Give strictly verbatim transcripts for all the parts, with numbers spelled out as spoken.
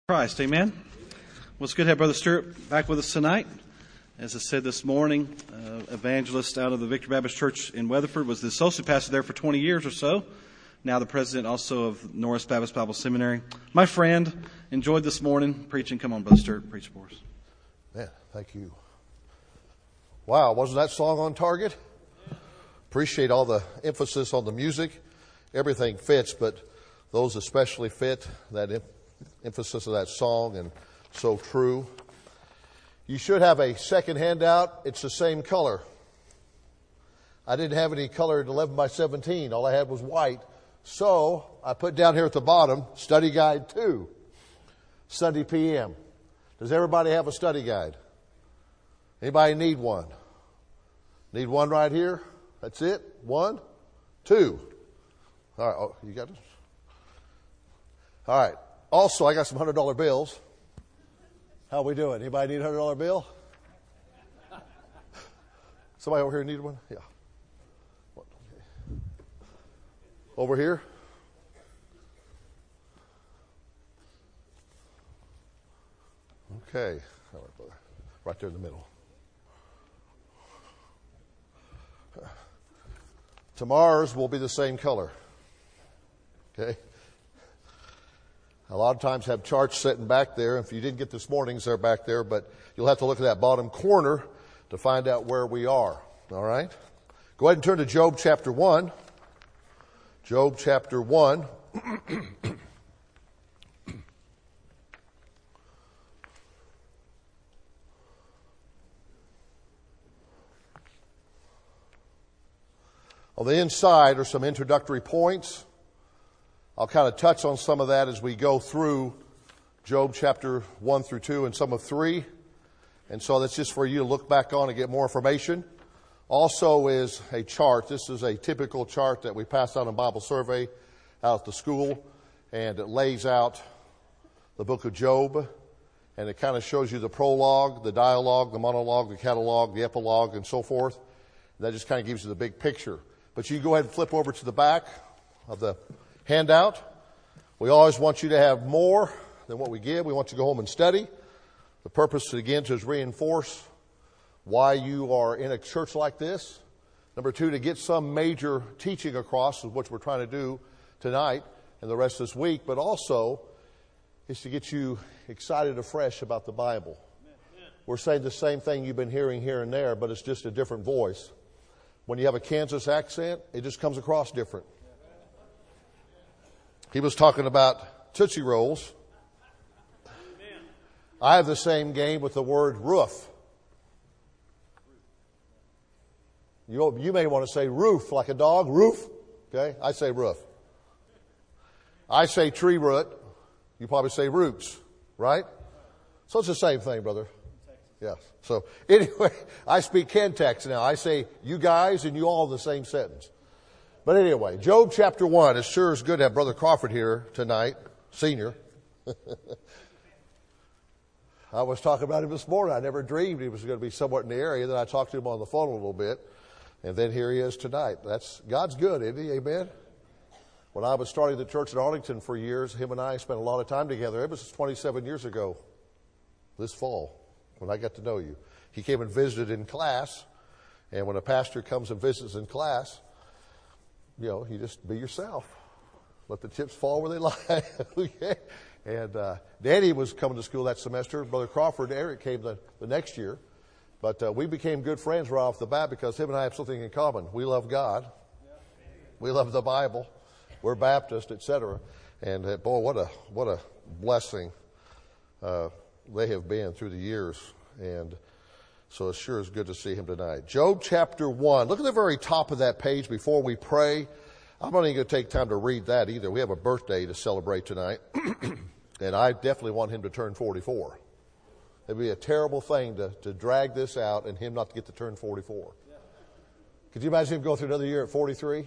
Christ, amen. Well, it's good to have Brother Stewart back with us tonight. As I said this morning, uh, evangelist out of the Victory Baptist Church in Weatherford, was the associate pastor there for twenty years or so. Now the president also of Norris Baptist Bible Seminary. My friend, enjoyed this morning preaching. Come on, Brother Stewart, preach for us. Man, thank you. Wow, wasn't that song on target? Appreciate all the emphasis on the music. Everything fits, but those especially fit, that em- emphasis of that song, and so true. You should have a second handout. It's the same color. I didn't have any colored eleven by seventeen. All I had was white. So I put down here at the bottom, study guide two, Sunday P M. Does everybody have a study guide? Anybody need one? Need one right here? That's it? One? Two? All right. Oh, you got it? All right. Also, I got some one hundred dollar bills. How we doing? Anybody need a one hundred dollar bill? Somebody over here need one? Yeah. Over here? Okay. All right, brother. Right there in the middle. Tomorrow's will be the same color. Okay? A lot of times have charts sitting back there. If you didn't get this morning's, they're back there, but you'll have to look at that bottom corner to find out where we are. All right? Go ahead and turn to Job chapter one. Job chapter one. On the inside are some introductory points. I'll kind of touch on some of that as we go through Job chapter one through two and some of three. And so that's just for you to look back on and get more information. Also is a chart. This is a typical chart that we pass out in Bible Survey out at the school. And it lays out the book of Job. And it kind of shows you the prologue, the dialogue, the monologue, the catalog, the epilogue, and so forth. And that just kind of gives you the big picture. But you go ahead and flip over to the back of the handout. We always want you to have more than what we give. We want you to go home and study. The purpose, again, is reinforce why you are in a church like this. Number two, to get some major teaching across, which we're trying to do tonight and the rest of this week, but also is to get you excited afresh about the Bible. Amen. We're saying the same thing you've been hearing here and there, but it's just a different voice. When you have a Kansas accent, it just comes across different. He was talking about Tootsie Rolls. Amen. I have the same game with the word roof. You, you may want to say roof, like a dog, roof. Okay, I say roof. I say tree root. You probably say roots, right? So it's the same thing, brother. Yes. So anyway, I speak Kentex now. I say you guys and you all in the same sentence. But anyway, Job chapter one. It sure is good to have Brother Crawford here tonight, senior. I was talking about him this morning. I never dreamed he was going to be somewhat in the area. Then I talked to him on the phone a little bit. And then here he is tonight. That's God's good, isn't he? Amen? When I was starting the church in Arlington for years, him and I spent a lot of time together. It was twenty-seven years ago, this fall, when I got to know you. He came and visited in class. And when a pastor comes and visits in class, you know, you just be yourself. Let the chips fall where they lie. Okay. And uh, Danny was coming to school that semester. Brother Crawford, Eric came the, the next year. But uh, we became good friends right off the bat because him and I have something in common. We love God. We love the Bible. We're Baptist, et cetera. And uh, boy, what a what a blessing uh, they have been through the years. And so it sure is good to see him tonight. Job chapter one. Look at the very top of that page before we pray. I'm not even going to take time to read that either. We have a birthday to celebrate tonight. And I definitely want him to turn forty-four. It'd be a terrible thing to, to drag this out and him not to get to turn forty-four. Could you imagine him go through another year at forty-three?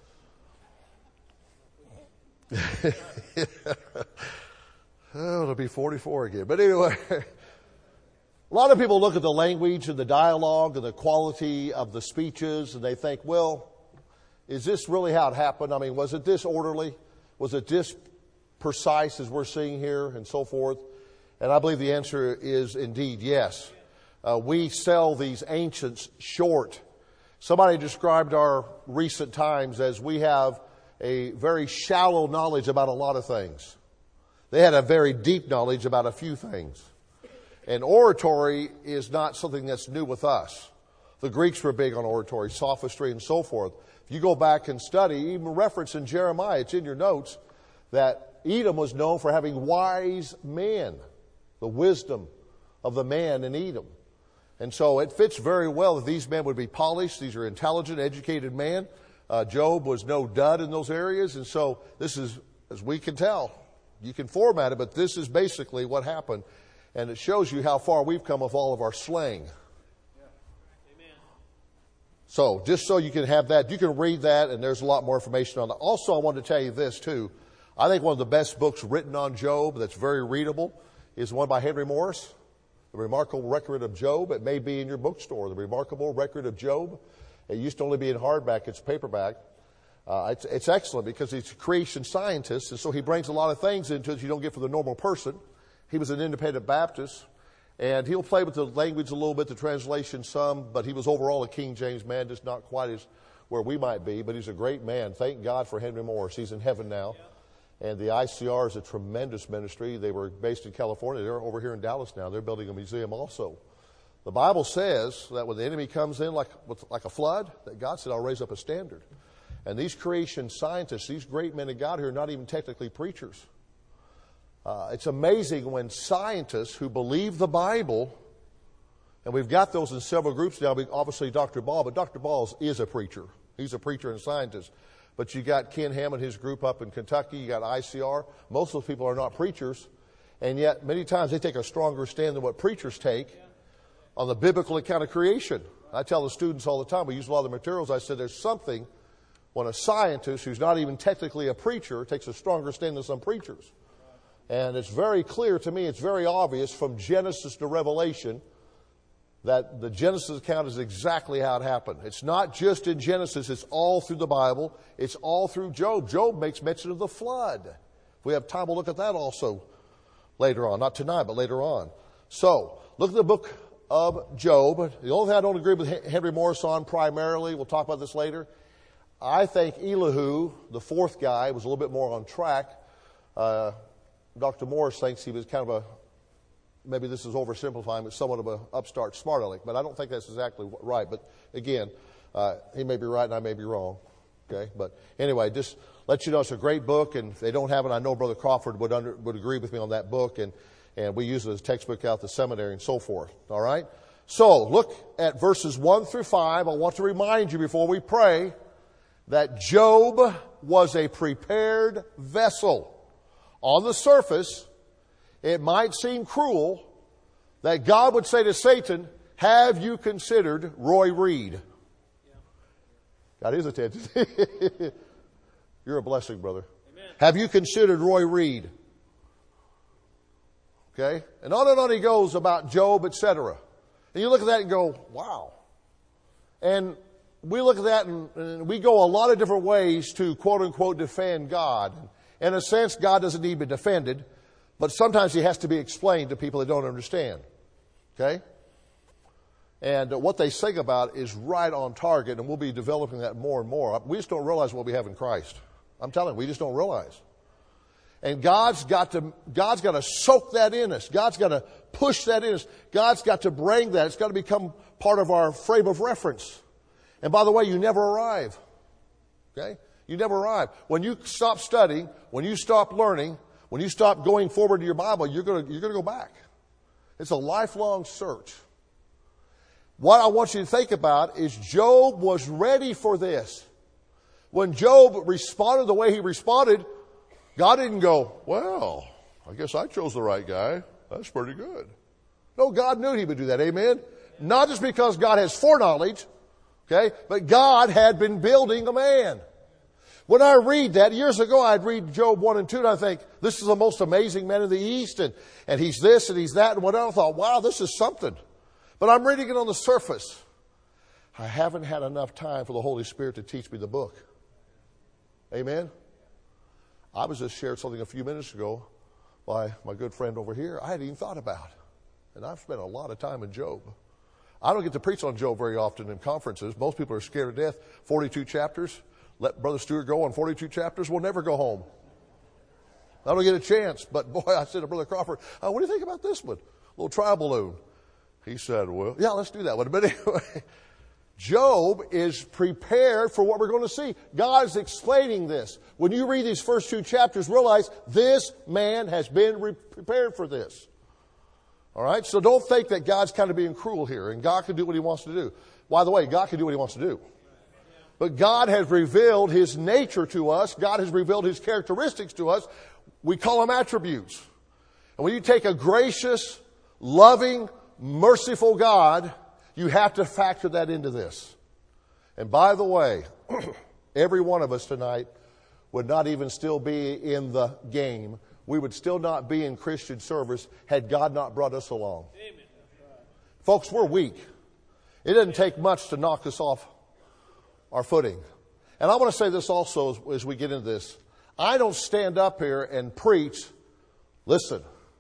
Oh, it'll be forty-four again. But anyway, a lot of people look at the language and the dialogue and the quality of the speeches and they think, well, is this really how it happened? I mean, was it this orderly? Was it this precise as we're seeing here and so forth? And I believe the answer is indeed yes. Uh, we sell these ancients short. Somebody described our recent times as we have a very shallow knowledge about a lot of things. They had a very deep knowledge about a few things. And oratory is not something that's new with us. The Greeks were big on oratory, sophistry, and so forth. If you go back and study, even reference in Jeremiah, it's in your notes, that Edom was known for having wise men, the wisdom of the man in Edom. And so it fits very well that these men would be polished. These are intelligent, educated men. Uh, Job was no dud in those areas. And so this is, as we can tell, you can format it, but this is basically what happened. And it shows you how far we've come with all of our slang. So just so you can have that, you can read that, and there's a lot more information on that. Also, I wanted to tell you this, too. I think one of the best books written on Job that's very readable is one by Henry Morris, The Remarkable Record of Job. It may be in your bookstore, The Remarkable Record of Job. It used to only be in hardback. It's paperback. Uh, it's, it's excellent because he's a creation scientist, and so he brings a lot of things into it you don't get from the normal person. He was an independent Baptist, and he'll play with the language a little bit, the translation some, but he was overall a King James man, just not quite as where we might be, but he's a great man. Thank God for Henry Morris. He's in heaven now. And the I C R is a tremendous ministry. They were based in California. They're over here in Dallas now. They're building a museum also. The Bible says that when the enemy comes in like, like a flood, that God said, I'll raise up a standard. And these creation scientists, these great men of God who are not even technically preachers. Uh, it's amazing when scientists who believe the Bible, and we've got those in several groups now, obviously Doctor Ball, but Doctor Ball is a preacher. He's a preacher and scientist. But you got Ken Ham and his group up in Kentucky. You got I C R. Most of those people are not preachers. And yet, many times, they take a stronger stand than what preachers take on the biblical account of creation. I tell the students all the time, we use a lot of the materials, I said there's something when a scientist who's not even technically a preacher takes a stronger stand than some preachers. And it's very clear to me, it's very obvious from Genesis to Revelation that the Genesis account is exactly how it happened. It's not just in Genesis, it's all through the Bible. It's all through Job. Job makes mention of the flood. If we have time, we'll look at that also later on. Not tonight, but later on. So, look at the book of Job. The only thing I don't agree with Henry Morris on primarily, we'll talk about this later, I think Elihu, the fourth guy, was a little bit more on track. Uh, Doctor Morris thinks he was kind of a, maybe this is oversimplifying, but somewhat of an upstart smart aleck. But I don't think that's exactly right. But again, uh, he may be right and I may be wrong. Okay. But anyway, just let you know it's a great book. And if they don't have it, I know Brother Crawford would under, would agree with me on that book. And, and we use it as a textbook out at the seminary and so forth. All right. So look at verses one through five. I want to remind you before we pray that Job was a prepared vessel. On the surface, it might seem cruel that God would say to Satan, have you considered Roy Reed? Got his attention. You're a blessing, brother. Amen. Have you considered Roy Reed? Okay? And on and on he goes about Job, et cetera. And you look at that and go, wow. And we look at that and, and we go a lot of different ways to quote-unquote defend God. In a sense, God doesn't need to be defended, but sometimes he has to be explained to people that don't understand. Okay? And what they sing about is right on target, and we'll be developing that more and more. We just don't realize what we have in Christ. I'm telling you, we just don't realize. And God's got to, God's got to soak that in us. God's got to push that in us. God's got to bring that. It's got to become part of our frame of reference. And by the way, you never arrive. Okay? You never arrive. When you stop studying, when you stop learning, when you stop going forward to your Bible, you're going to, you're going to go back. It's a lifelong search. What I want you to think about is Job was ready for this. When Job responded the way he responded, God didn't go, well, I guess I chose the right guy. That's pretty good. No, God knew he would do that. Amen? Not just because God has foreknowledge, okay, but God had been building a man. When I read that, years ago I'd read Job one and two and I think, this is the most amazing man in the East and, and he's this and he's that and whatever. I thought, wow, this is something. But I'm reading it on the surface. I haven't had enough time for the Holy Spirit to teach me the book. Amen? I was just shared something a few minutes ago by my good friend over here I hadn't even thought about. And I've spent a lot of time in Job. I don't get to preach on Job very often in conferences. Most people are scared to death. forty-two chapters. Let Brother Stewart go on forty-two chapters. We'll never go home. I don't get a chance. But boy, I said to Brother Crawford, oh, what do you think about this one? Little trial balloon. He said, well, yeah, let's do that one. But anyway, Job is prepared for what we're going to see. God is explaining this. When you read these first two chapters, realize this man has been re- prepared for this. All right? So don't think that God's kind of being cruel here and God can do what he wants to do. By the way, God can do what he wants to do. But God has revealed his nature to us. God has revealed his characteristics to us. We call them attributes. And when you take a gracious, loving, merciful God, you have to factor that into this. And by the way, every one of us tonight would not even still be in the game. We would still not be in Christian service had God not brought us along. Amen. Folks, we're weak. It doesn't take much to knock us off our footing. And I want to say this also as, as we get into this. I don't stand up here and preach, listen,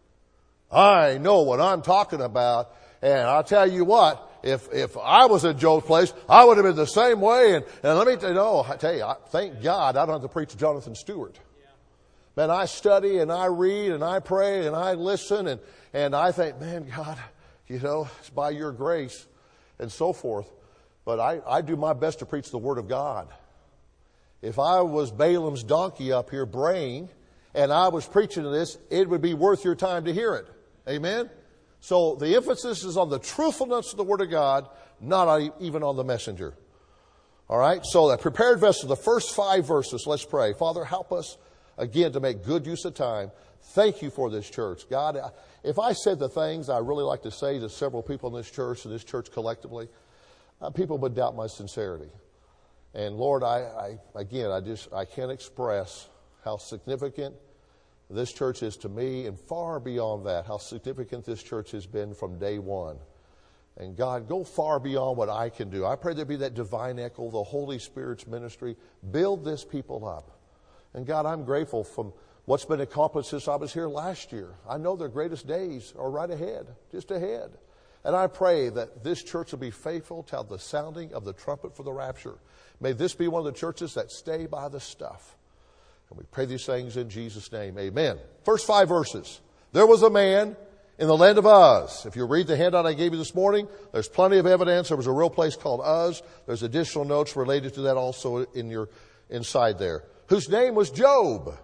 I know what I'm talking about, and I'll tell you what, if if I was in Joe's place, I would have been the same way. And, and let me tell you, no, I tell you, I, thank God I don't have to preach to Jonathan Stewart. Yeah. Man, I study and I read and I pray and I listen and, and I think, man, God, you know, it's by your grace and so forth. But I, I do my best to preach the Word of God. If I was Balaam's donkey up here braying and I was preaching this, it would be worth your time to hear it. Amen? So the emphasis is on the truthfulness of the Word of God, not even on the messenger. All right? So that prepared vessel, the first five verses, let's pray. Father, help us again to make good use of time. Thank you for this church. God, if I said the things I really like to say to several people in this church and this church collectively, uh, people would doubt my sincerity. And Lord, I, I again, I just, I can't express how significant this church is to me, and far beyond that, how significant this church has been from day one. And God, go far beyond what I can do. I pray there be that divine echo, the Holy Spirit's ministry. Build this people up. And God, I'm grateful from what's been accomplished since I was here last year. I know their greatest days are right ahead, just ahead. And I pray that this church will be faithful till the sounding of the trumpet for the rapture. May this be one of the churches that stay by the stuff. And we pray these things in Jesus' name. Amen. First five verses. There was a man in the land of Uz. If you read the handout I gave you this morning, there's plenty of evidence. There was a real place called Uz. There's additional notes related to that also in your inside there. Whose name was Job.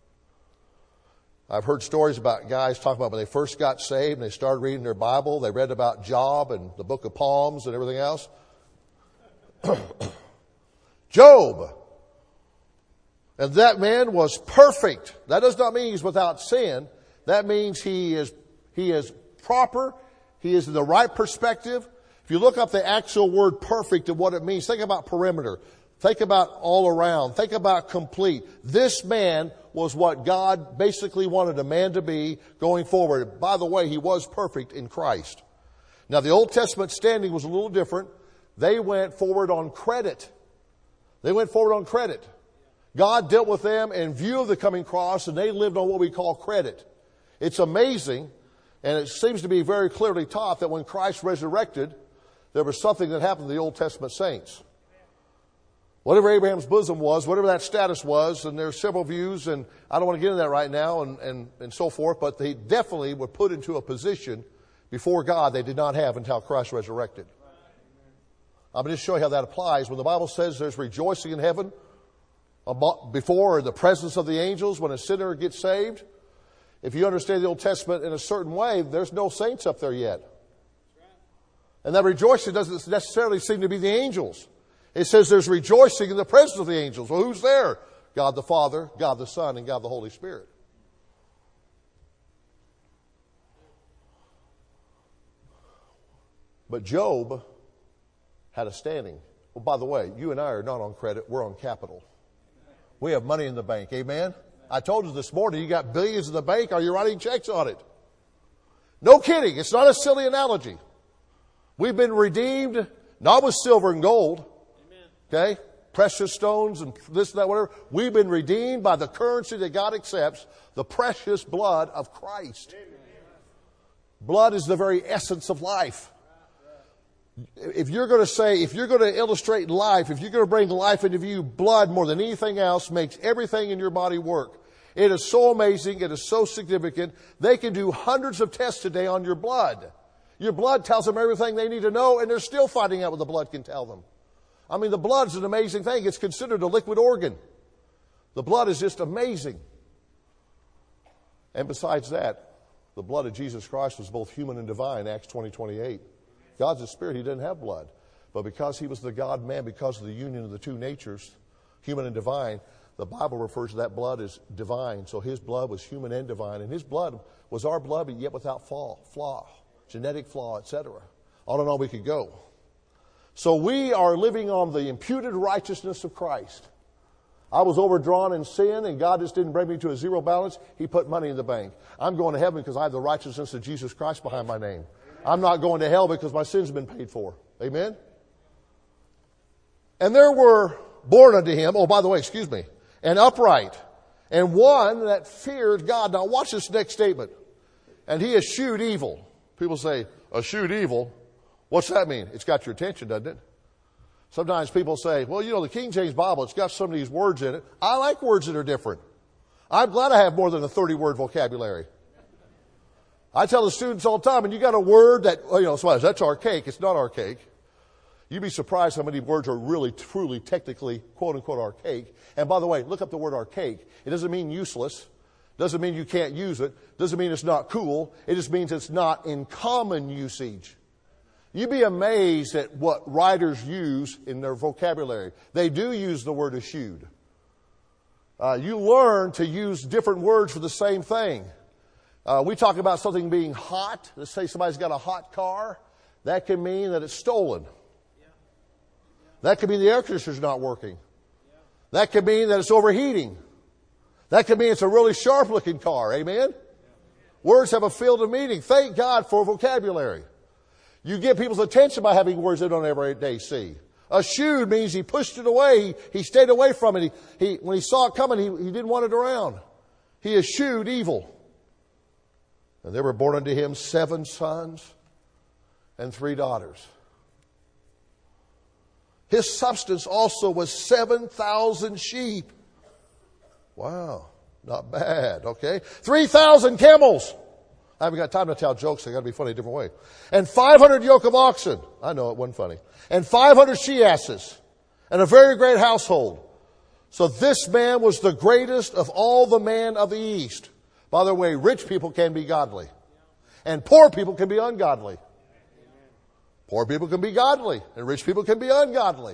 I've heard stories about guys talking about when they first got saved and they started reading their Bible. They read about Job and the book of Psalms and everything else. Job. And that man was perfect. That does not mean he's without sin. That means he is, he is proper. He is in the right perspective. If you look up the actual word perfect and what it means, think about perimeter. Think about all around. Think about complete. This man was what God basically wanted a man to be going forward. By the way, he was perfect in Christ. Now, the Old Testament standing was a little different. They went forward on credit. They went forward on credit. God dealt with them in view of the coming cross, and they lived on what we call credit. It's amazing, and it seems to be very clearly taught that when Christ resurrected, there was something that happened to the Old Testament saints. Whatever Abraham's bosom was, whatever that status was, and there's several views, and I don't want to get into that right now, and, and, and so forth, but they definitely were put into a position before God they did not have until Christ resurrected. I'm going to show you how that applies. When the Bible says there's rejoicing in heaven before in the presence of the angels when a sinner gets saved, if you understand the Old Testament in a certain way, there's no saints up there yet. And that rejoicing doesn't necessarily seem to be the angels. It says there's rejoicing in the presence of the angels. Well, who's there? God the Father, God the Son, and God the Holy Spirit. But Job had a standing. Well, by the way, you and I are not on credit. We're on capital. We have money in the bank. Amen? I told you this morning, you got billions in the bank. Are you writing checks on it? No kidding. It's not a silly analogy. We've been redeemed, not with silver and gold. Okay? precious stones and this and that, whatever. We've been redeemed by the currency that God accepts, the precious blood of Christ. Blood is the very essence of life. If you're going to say, if you're going to illustrate life, if you're going to bring life into view, blood more than anything else makes everything in your body work. It is so amazing. It is so significant. They can do hundreds of tests today on your blood. Your blood tells them everything they need to know, and they're still finding out what the blood can tell them. I mean, the blood is an amazing thing. It's considered a liquid organ. The blood is just amazing. And besides that, the blood of Jesus Christ was both human and divine, Acts twenty twenty-eight. God's a spirit. He didn't have blood. But because he was the God-man, because of the union of the two natures, human and divine, the Bible refers to that blood as divine. So his blood was human and divine. And his blood was our blood, but yet without flaw, flaw, genetic flaw, et cetera. On and on we could go. So we are living on the imputed righteousness of Christ. I was overdrawn in sin, and God just didn't bring me to a zero balance. He put money in the bank. I'm going to heaven because I have the righteousness of Jesus Christ behind my name. I'm not going to hell because my sins have been paid for. Amen? And there were born unto him, oh, by the way, excuse me, and upright, and one that feared God. Now watch this next statement. And he eschewed evil. People say, eschewed evil? What's that mean? It's got your attention, doesn't it? Sometimes people say, well, you know, the King James Bible, it's got some of these words in it. I like words that are different. I'm glad I have more than a thirty-word vocabulary. I tell the students all the time, and you got a word that, you know, somebody says, that's archaic. It's not archaic. You'd be surprised how many words are really, truly, technically, quote unquote, archaic. And by the way, look up the word archaic. It doesn't mean useless. Doesn't mean you can't use it. Doesn't mean it's not cool. It just means it's not in common usage. You'd be amazed at what writers use in their vocabulary. They do use the word eschewed. Uh, you learn to use different words for the same thing. Uh, we talk about something being hot. Let's say somebody's got a hot car. That can mean that it's stolen. That could mean the air conditioner's not working. That could mean that it's overheating. That could mean it's a really sharp-looking car. Amen? Words have a field of meaning. Thank God for vocabulary. You get people's attention by having words they don't every day see. Eschewed means he pushed it away. He, he stayed away from it. He, he, when he saw it coming, he, he didn't want it around. He eschewed evil. And there were born unto him seven sons and three daughters. His substance also was seven thousand sheep. Wow, not bad, okay? three thousand camels. I haven't got time to tell jokes, so I got to be funny a different way. And five hundred yoke of oxen. I know it wasn't funny. And five hundred she-asses. And a very great household. So this man was the greatest of all the men of the East. By the way, rich people can be godly. And poor people can be ungodly. Poor people can be godly. And rich people can be ungodly.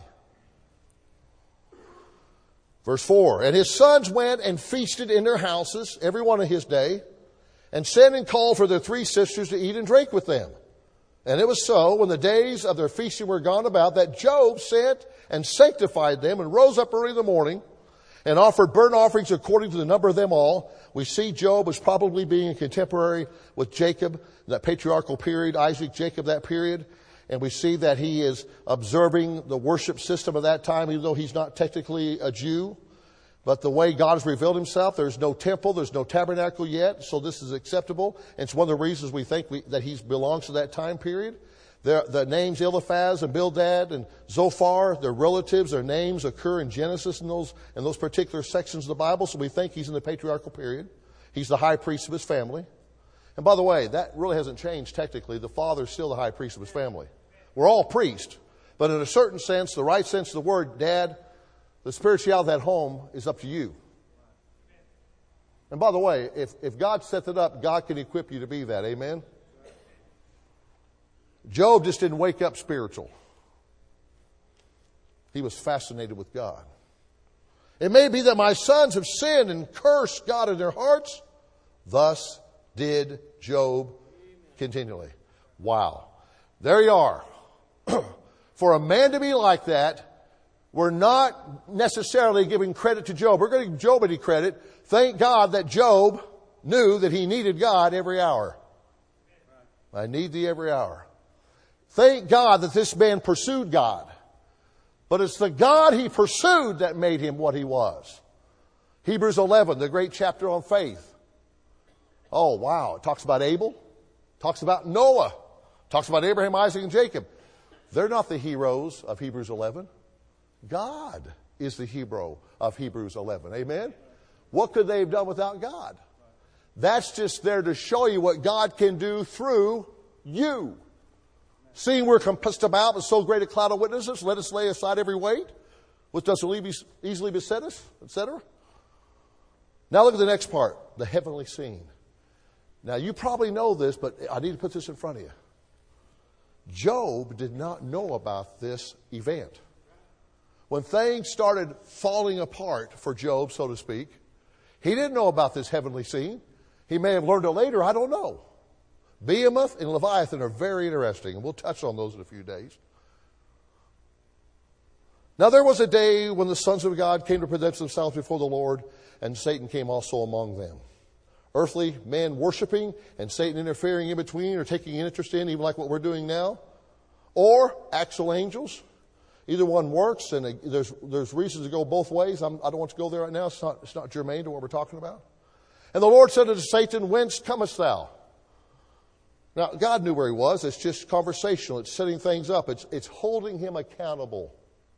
Verse four. And his sons went and feasted in their houses, every one of his day, and sent and called for their three sisters to eat and drink with them. And it was so, when the days of their feasting were gone about, that Job sent and sanctified them, and rose up early in the morning, and offered burnt offerings according to the number of them all. We see Job as probably being a contemporary with Jacob, that patriarchal period, Isaac, Jacob, that period. And we see that he is observing the worship system of that time, even though he's not technically a Jew. But the way God has revealed himself, there's no temple, there's no tabernacle yet, so this is acceptable. And it's one of the reasons we think we, that he belongs to that time period. There, the names Eliphaz and Bildad and Zophar, their relatives, their names occur in Genesis in those, in those particular sections of the Bible, so we think he's in the patriarchal period. He's the high priest of his family. And by the way, that really hasn't changed technically. The father's still the high priest of his family. We're all priests, but in a certain sense, the right sense of the word, Dad, the spirituality of that home is up to you. And by the way, if, if God set it up, God can equip you to be that. Amen? Job just didn't wake up spiritual. He was fascinated with God. It may be that my sons have sinned and cursed God in their hearts. Thus did Job continually. Wow. There you are. For a man to be like that, we're not necessarily giving credit to Job. We're going to give Job any credit. Thank God that Job knew that he needed God every hour. I need thee every hour. Thank God that this man pursued God. But it's the God he pursued that made him what he was. Hebrews eleven, the great chapter on faith. Oh, wow. It talks about Abel. Talks about Noah. Talks about Abraham, Isaac, and Jacob. They're not the heroes of Hebrews eleven. God is the hero of Hebrews eleven. Amen? What could they have done without God? That's just there to show you what God can do through you. Seeing we're compassed about with so great a cloud of witnesses, let us lay aside every weight, which does easily beset us, et cetera. Now look at the next part, the heavenly scene. Now you probably know this, but I need to put this in front of you. Job did not know about this event. When things started falling apart for Job, so to speak, he didn't know about this heavenly scene. He may have learned it later, I don't know. Behemoth and Leviathan are very interesting, and we'll touch on those in a few days. Now there was a day when the sons of God came to present themselves before the Lord, and Satan came also among them. Earthly men worshiping and Satan interfering in between or taking an interest in, even like what we're doing now. Or actual angels. Either one works, and there's there's reasons to go both ways. I'm, I don't want to go there right now. It's not, it's not germane to what we're talking about. And the Lord said unto Satan, Whence comest thou? Now, God knew where he was. It's just conversational. It's setting things up. It's, it's holding him accountable.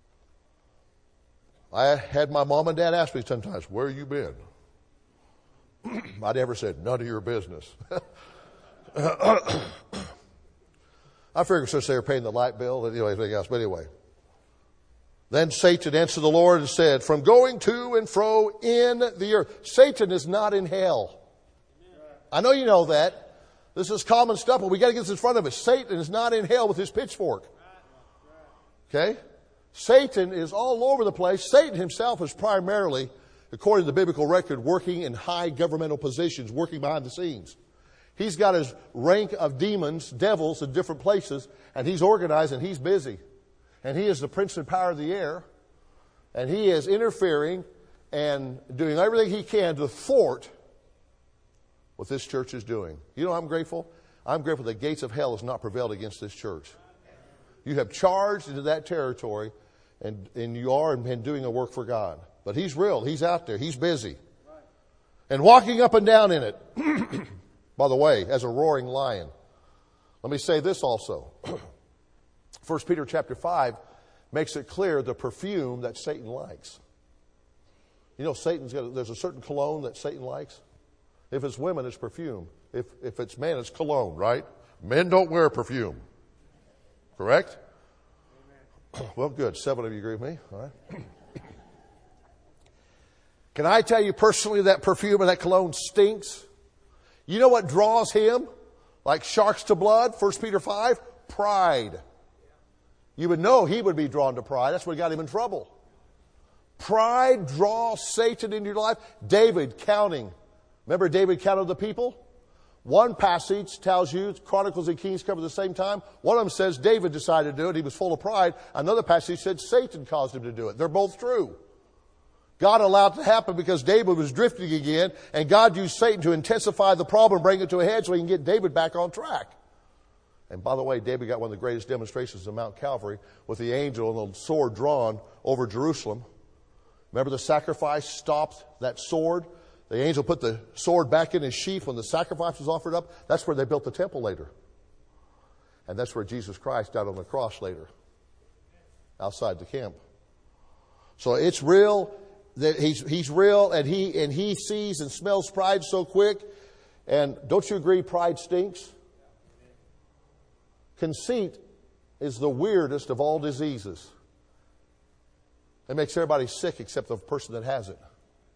I had my mom and dad ask me sometimes, where you been? I never said, none of your business. I figured since they were paying the light bill and anything else. But anyway. Then Satan answered the Lord and said, From going to and fro in the earth. Satan is not in hell. I know you know that. This is common stuff, but we got to get this in front of us. Satan is not in hell with his pitchfork. Okay? Satan is all over the place. Satan himself is primarily, according to the biblical record, working in high governmental positions, working behind the scenes. He's got his rank of demons, devils in different places, and he's organized and he's busy. And he is the prince and power of the air, and he is interfering and doing everything he can to thwart what this church is doing. You know, I'm grateful. I'm grateful the gates of hell has not prevailed against this church. You have charged into that territory, and, and you are and doing a work for God. But he's real. He's out there. He's busy. And walking up and down in it, by the way, as a roaring lion. Let me say this also. First Peter chapter five makes it clear the perfume that Satan likes. You know, Satan's got, there's a certain cologne that Satan likes. If it's women, it's perfume. If if it's men, it's cologne, right? Men don't wear perfume. Correct? Amen. Well, good. Seven of you agree with me. All right. Can I tell you personally that perfume and that cologne stinks? You know what draws him like sharks to blood? First Peter five, pride. You would know he would be drawn to pride. That's what got him in trouble. Pride draws Satan into your life. David counting. Remember David counted the people? One passage tells you, Chronicles and Kings cover the same time. One of them says David decided to do it. He was full of pride. Another passage said Satan caused him to do it. They're both true. God allowed it to happen because David was drifting again, and God used Satan to intensify the problem, bring it to a head so he can get David back on track. And by the way, David got one of the greatest demonstrations of Mount Calvary with the angel and the sword drawn over Jerusalem. Remember the sacrifice stopped that sword? The angel put the sword back in his sheath when the sacrifice was offered up. That's where they built the temple later. And that's where Jesus Christ died on the cross later, outside the camp. So it's real. That he's he's real, and he and he sees and smells pride so quick. And don't you agree pride stinks? Conceit is the weirdest of all diseases. It makes everybody sick except the person that has it.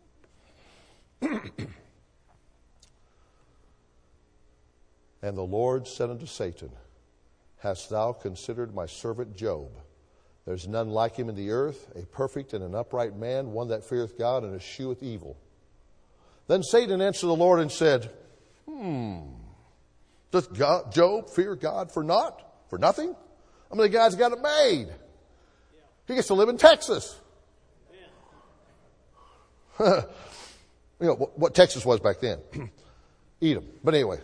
And the Lord said unto Satan, Hast thou considered my servant Job? There's none like him in the earth, a perfect and an upright man, one that feareth God and escheweth evil. Then Satan answered the Lord and said, Hmm, does God, Job fear God for naught? For nothing? I mean, the guy's got it made. He gets to live in Texas. You know, what, what Texas was back then. Edom. But anyway.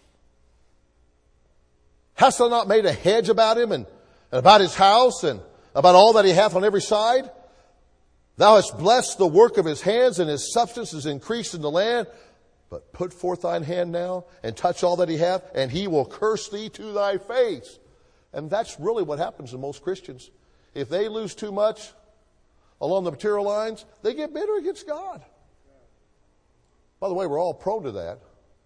Hast thou not made a hedge about him and, and about his house and about all that he hath on every side? Thou hast blessed the work of his hands, and his substance is increased in the land. But put forth thine hand now, and touch all that he hath, and he will curse thee to thy face. And that's really what happens to most Christians. If they lose too much along the material lines, they get bitter against God. By the way, we're all prone to that.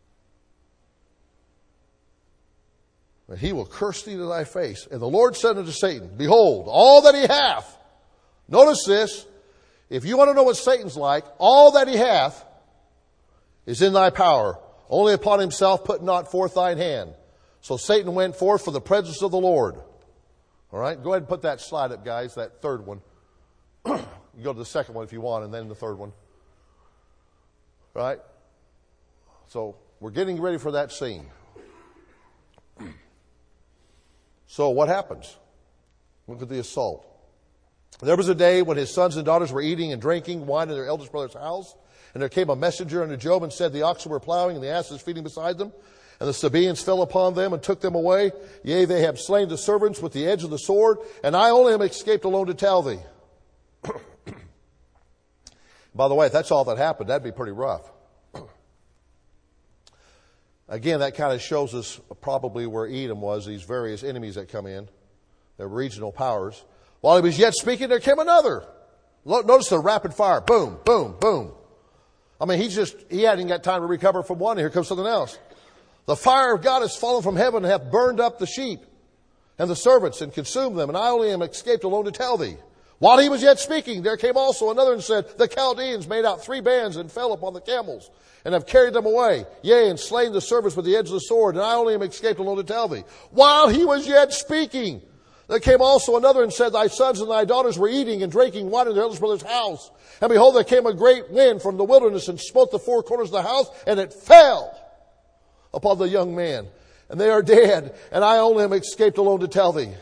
And he will curse thee to thy face. And the Lord said unto Satan, Behold, all that he hath. Notice this. If you want to know what Satan's like, all that he hath is in thy power. Only upon himself put not forth thine hand. So Satan went forth from the presence of the Lord. All right, go ahead and put that slide up, guys, that third one. You go to the second one if you want, and then the third one. All right? So we're getting ready for that scene. So what happens? Look at the assault. There was a day when his sons and daughters were eating and drinking wine in their eldest brother's house. And there came a messenger unto Job and said, The oxen were plowing and the asses feeding beside them. And the Sabaeans fell upon them and took them away. Yea, they have slain the servants with the edge of the sword. And I only am escaped alone to tell thee. By the way, if that's all that happened, that'd be pretty rough. Again, that kind of shows us probably where Edom was, these various enemies that come in, their regional powers. While he was yet speaking, there came another. Notice the rapid fire. Boom, boom, boom. I mean, he's just, he hadn't got time to recover from one. Here comes something else. The fire of God has fallen from heaven and hath burned up the sheep and the servants and consumed them. And I only am escaped alone to tell thee. While he was yet speaking, there came also another and said, The Chaldeans made out three bands and fell upon the camels and have carried them away. Yea, and slain the servants with the edge of the sword. And I only am escaped alone to tell thee. While he was yet speaking, there came also another and said, Thy sons and thy daughters were eating and drinking wine in their eldest brother's house. And behold, there came a great wind from the wilderness and smote the four corners of the house, and it fell upon the young man. And they are dead, and I only am escaped alone to tell thee.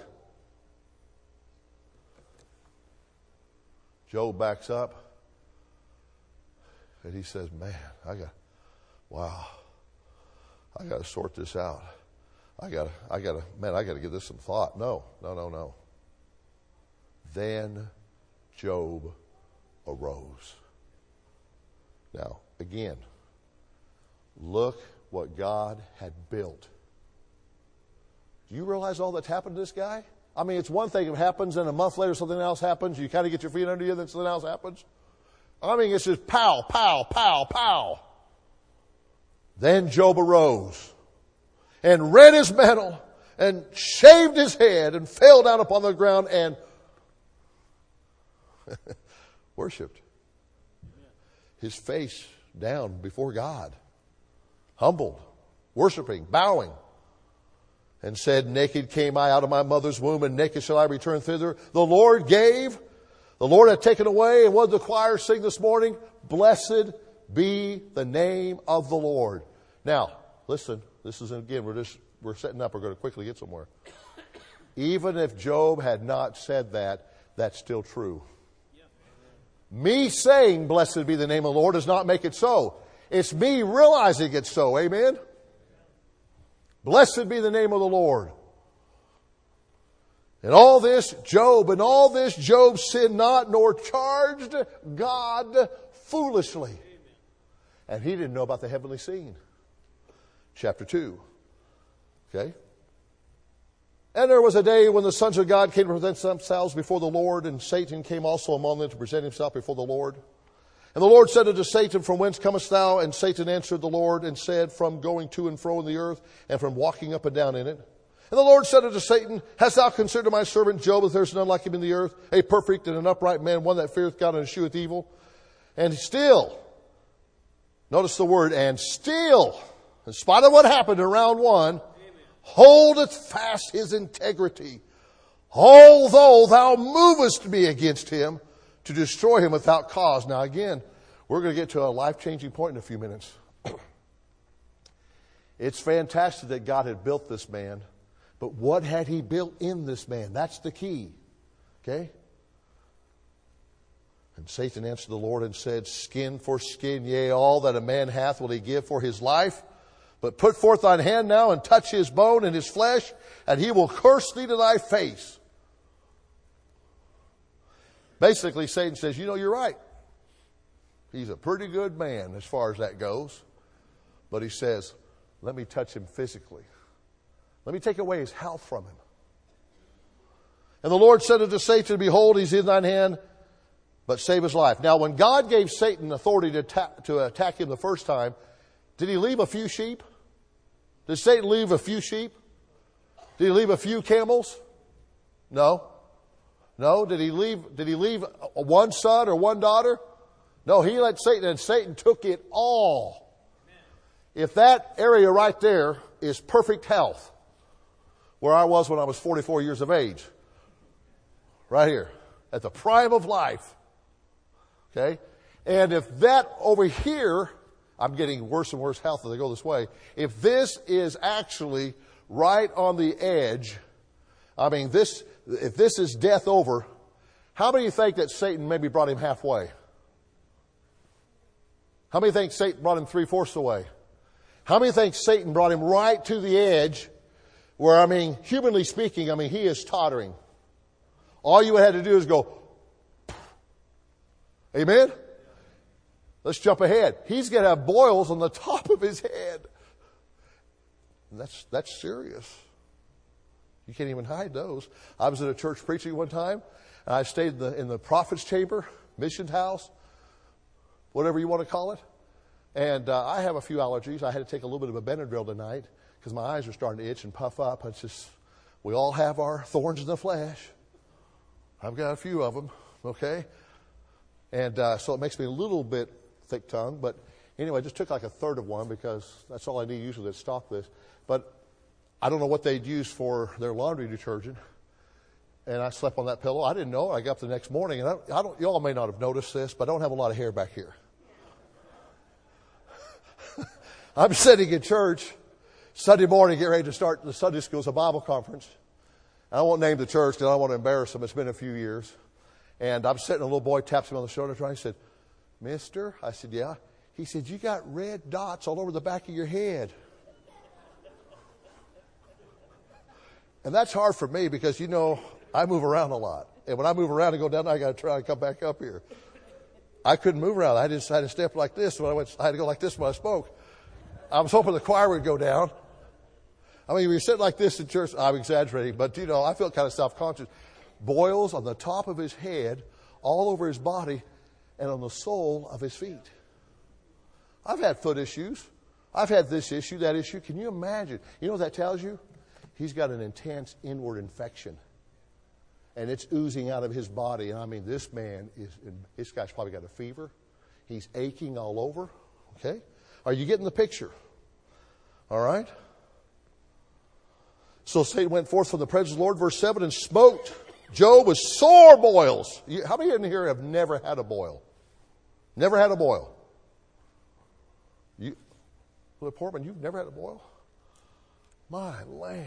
Job backs up, and he says, man, I got, wow, I got to sort this out. I got to, I got to, man, I got to give this some thought. No, no, no, no. Then Job arose. Now, again, look what God had built. Do you realize all that's happened to this guy? I mean, it's one thing if it happens and a month later something else happens. You kind of get your feet under you, then something else happens. I mean, it's just pow, pow, pow, pow. Then Job arose and rent his mantle and shaved his head and fell down upon the ground and worshipped. His face down before God. Humbled, worshiping, bowing. And said, Naked came I out of my mother's womb, and naked shall I return thither. The Lord gave, the Lord hath taken away. And what did the choir sing this morning? Blessed be the name of the Lord. Now, listen, this is, again, we're just, we're setting up, we're going to quickly get somewhere. Even if Job had not said that, that's still true. Me saying, blessed be the name of the Lord, does not make it so. It's me realizing it's so. Amen? Blessed be the name of the Lord. And all this, Job, and all this, Job sinned not, nor charged God foolishly. And he didn't know about the heavenly scene. Chapter two. Okay? And there was a day when the sons of God came to present themselves before the Lord, and Satan came also among them to present himself before the Lord. And the Lord said unto Satan, From whence comest thou? And Satan answered the Lord and said, From going to and fro in the earth, and from walking up and down in it. And the Lord said unto Satan, Hast thou considered my servant Job, that there is none like him in the earth, a perfect and an upright man, one that feareth God and escheweth evil? And still, notice the word, and still, in spite of what happened in round one, holdeth fast his integrity, although thou movest me against him, to destroy him without cause. Now again, we're going to get to a life-changing point in a few minutes. It's fantastic that God had built this man, but what had he built in this man? That's the key. Okay? And Satan answered the Lord and said, Skin for skin, yea, all that a man hath will he give for his life. But put forth thine hand now and touch his bone and his flesh, and he will curse thee to thy face. Basically, Satan says, you know, you're right. He's a pretty good man as far as that goes. But he says, let me touch him physically. Let me take away his health from him. And the Lord said unto Satan, behold, he's in thine hand, but save his life. Now, when God gave Satan authority to attack, to attack him the first time, did he leave a few sheep? Did Satan leave a few sheep? Did he leave a few camels? No. No. Did he leave, did he leave one son or one daughter? No, he let Satan, and Satan took it all. If that area right there is perfect health, where I was when I was forty-four years of age, right here, at the prime of life, okay? And if that over here, I'm getting worse and worse health as I go this way, if this is actually right on the edge, I mean, this, if this is death over, how many think that Satan maybe brought him halfway? How many think Satan brought him three-fourths away? How many think Satan brought him right to the edge where, I mean, humanly speaking, I mean, he is tottering. All you had to do is go, amen? Let's jump ahead. He's going to have boils on the top of his head. And that's, that's serious. You can't even hide those. I was at a church preaching one time, and I stayed in the, in the prophet's chamber, mission house, whatever you want to call it. And uh, I have a few allergies. I had to take a little bit of a Benadryl tonight because my eyes are starting to itch and puff up. It's just, we all have our thorns in the flesh. I've got a few of them, okay? And uh, so it makes me a little bit thick-tongued. But anyway, I just took like a third of one because that's all I need usually to stock this. But I don't know what they'd use for their laundry detergent. And I slept on that pillow. I didn't know. I got up the next morning, and I, I don't. You all may not have noticed this, but I don't have a lot of hair back here. I'm sitting in church Sunday morning, getting ready to start the Sunday school. It's a Bible conference. I won't name the church because I don't want to embarrass them. It's been a few years. And I'm sitting, a little boy taps me on the shoulder. He said, Mister? I said, yeah. He said, you got red dots all over the back of your head. And that's hard for me because, you know, I move around a lot. And when I move around and go down, I got to try and come back up here. I couldn't move around. I just had to step like this when I went. I had to go like this when I spoke. I was hoping the choir would go down. I mean, we sit like this in church. I'm exaggerating, but, you know, I felt kind of self-conscious. Boils on the top of his head, all over his body, and on the sole of his feet. I've had foot issues. I've had this issue, that issue. Can you imagine? You know what that tells you? He's got an intense inward infection. And it's oozing out of his body. And I mean, this man is, this guy's probably got a fever. He's aching all over. Okay? Are you getting the picture? All right? So Satan went forth from the presence of the Lord, verse seven, and smote Job with sore boils. You, how many in here have never had a boil? Never had a boil? You, Brother Portman, you've never had a boil? My land.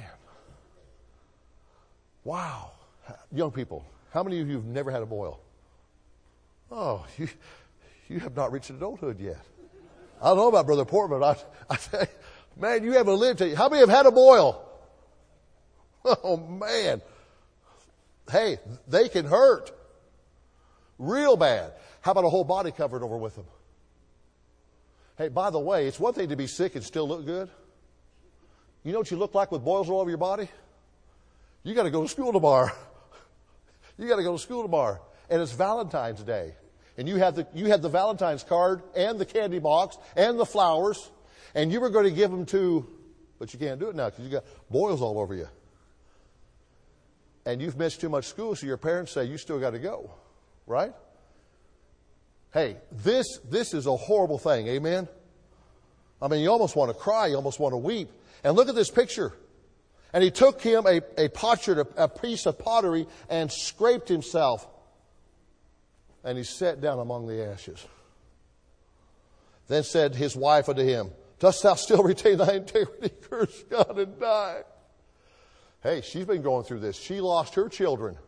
Wow. Young people, how many of you have never had a boil? Oh, you, you have not reached adulthood yet. I don't know about Brother Portman, but I, I say, man, you haven't lived till you. How many have had a boil? Oh, man. Hey, they can hurt. Real bad. How about a whole body covered over with them? Hey, by the way, it's one thing to be sick and still look good. You know what you look like with boils all over your body? You got to go to school tomorrow. You got to go to school tomorrow. And it's Valentine's Day. And you have the you have the Valentine's card and the candy box and the flowers. And you were going to give them to, but you can't do it now because you got boils all over you. And you've missed too much school, so your parents say you still got to go. Right? Hey, this this is a horrible thing. Amen? I mean, you almost want to cry. You almost want to weep. And look at this picture. And he took him a, a potsherd, a, a piece of pottery, and scraped himself. And he sat down among the ashes. Then said his wife unto him, dost thou still retain thy integrity? Curse God and die. Hey, she's been going through this. She lost her children.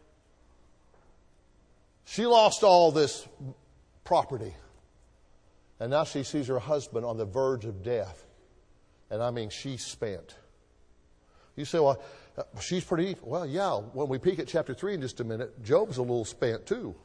She lost all this property. And now she sees her husband on the verge of death. And I mean, she's spent. You say, well, she's pretty evil. Well, yeah, when we peek at chapter three in just a minute, Job's a little spent too.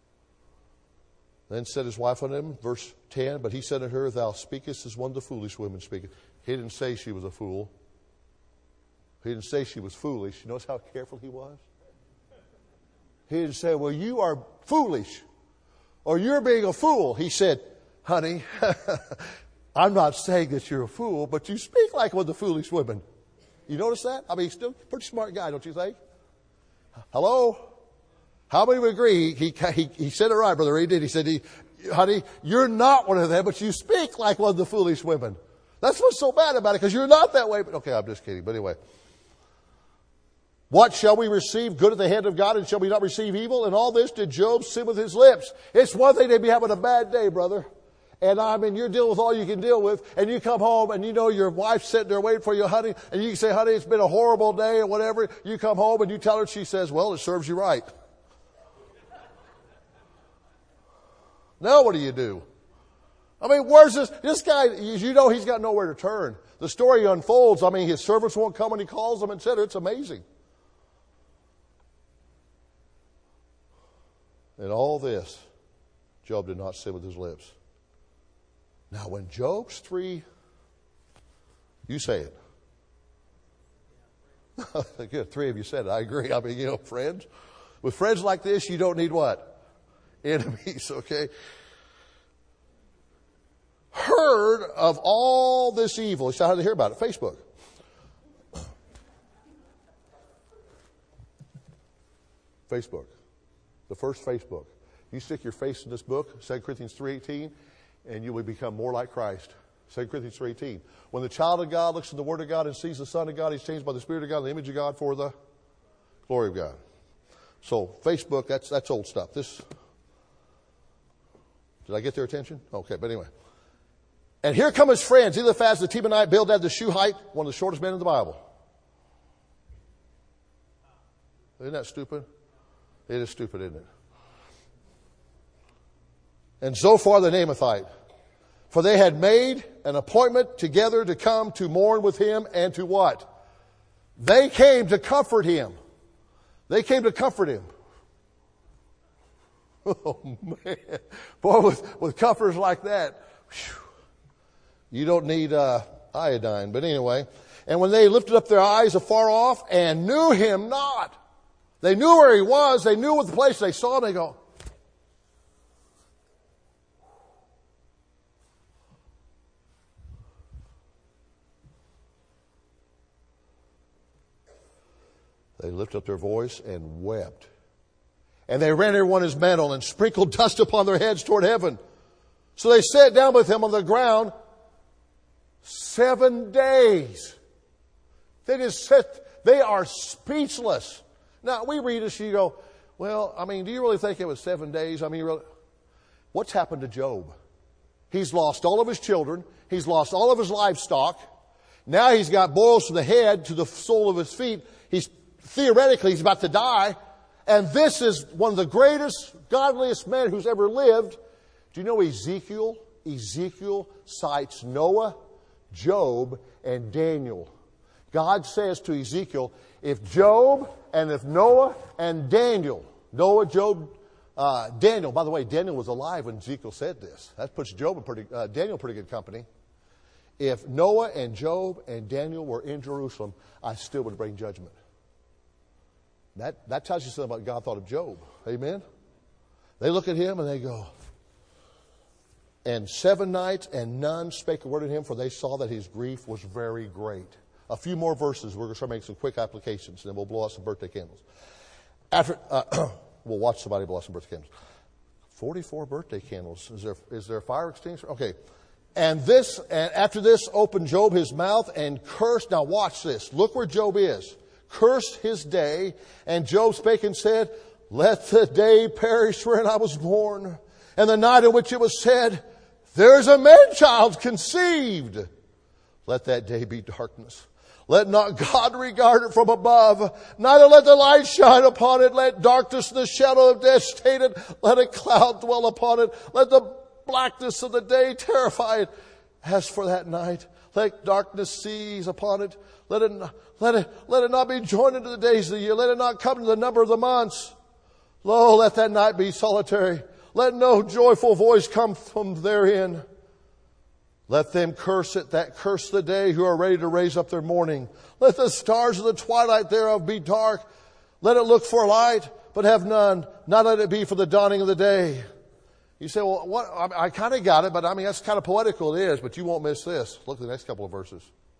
Then said his wife unto him, verse ten, but he said unto her, thou speakest as one of the foolish women speaketh. He didn't say she was a fool. He didn't say she was foolish. You notice how careful he was? He didn't say, well, you are foolish, or you're being a fool. He said, honey, I'm not saying that you're a fool, but you speak like one of the foolish women. You notice that? I mean, he's still a pretty smart guy, don't you think? Hello? How many would agree? He, he, he said it right, Brother Reed did. He said, he, honey, you're not one of them, but you speak like one of the foolish women. That's what's so bad about it, because you're not that way. But okay, I'm just kidding. But anyway. What shall we receive good at the hand of God, and shall we not receive evil? And all this did Job sin with his lips. It's one thing to be having a bad day, brother. And I mean, you're dealing with all you can deal with, and you come home and you know your wife's sitting there waiting for you, honey, and you can say, honey, it's been a horrible day or whatever. You come home and you tell her, she says, well, it serves you right. Now what do you do? I mean, where's this? This guy, you know he's got nowhere to turn. The story unfolds. I mean, his servants won't come when he calls them, et cetera. It's amazing. And all this, Job did not sin with his lips. Now, when Job's three, you say it. Good, three of you said it. I agree. I mean, you know, friends. With friends like this, you don't need what? Enemies, okay? Heard of all this evil. He said, how did they hear about it? Facebook. Facebook. The first Facebook. You stick your face in this book, Second Corinthians three eighteen, and you will become more like Christ. Second Corinthians three eighteen. When the child of God looks at the Word of God and sees the Son of God, he's changed by the Spirit of God, the image of God, for the glory of God. So, Facebook, that's that's old stuff. This, did I get their attention? Okay, but anyway. And here come his friends, Eliphaz the Temanite, Bildad the Shuhite, one of the shortest men in the Bible. Isn't that stupid? It is stupid, isn't it? And Zophar the Naamathite. For they had made an appointment together to come to mourn with him and to what? They came to comfort him. They came to comfort him. Oh, man. Boy, with, with comforters like that, whew, you don't need uh, iodine. But anyway, and when they lifted up their eyes afar off and knew him not, they knew where he was. They knew what the place they saw him. They go, they lifted up their voice and wept. And they rent everyone his mantle and sprinkled dust upon their heads toward heaven. So they sat down with him on the ground seven days. They just sat, they are speechless. Now, we read this, you go, well, I mean, do you really think it was seven days? I mean, really, what's happened to Job? He's lost all of his children. He's lost all of his livestock. Now he's got boils from the head to the sole of his feet. He's theoretically, he's about to die. And this is one of the greatest, godliest men who's ever lived. Do you know Ezekiel? Ezekiel cites Noah, Job, and Daniel. God says to Ezekiel, if Job and if Noah and Daniel, Noah, Job, uh, Daniel, by the way, Daniel was alive when Ezekiel said this. That puts Job in pretty, uh, Daniel in pretty good company. If Noah and Job and Daniel were in Jerusalem, I still would bring judgment. That, that tells you something about what God thought of Job. Amen? They look at him and they go, and seven nights and none spake a word to him, for they saw that his grief was very great. A few more verses. We're going to start making some quick applications, and then we'll blow out some birthday candles. After uh, we'll watch somebody blow out some birthday candles. Forty-four birthday candles. Is there is there a fire extinguisher? Okay. And this, and after this, opened Job his mouth and cursed. Now watch this. Look where Job is. Cursed his day, and Job spake and said, let the day perish wherein I was born, and the night in which it was said, there is a man-child conceived. Let that day be darkness. Let not God regard it from above, neither let the light shine upon it. Let darkness and the shadow of death stain it. Let a cloud dwell upon it. Let the blackness of the day terrify it. As for that night, Let darkness seize upon it. Let it, let it, let it not be joined into the days of the year. Let it not come to the number of the months. Lo, let that night be solitary. Let no joyful voice come from therein. Let them curse it that curse the day who are ready to raise up their mourning. Let the stars of the twilight thereof be dark. Let it look for light, but have none. Not let it be for the dawning of the day. You say, well, what? I, I kind of got it, but I mean, that's kind of poetical. It is, but you won't miss this. Look at the next couple of verses.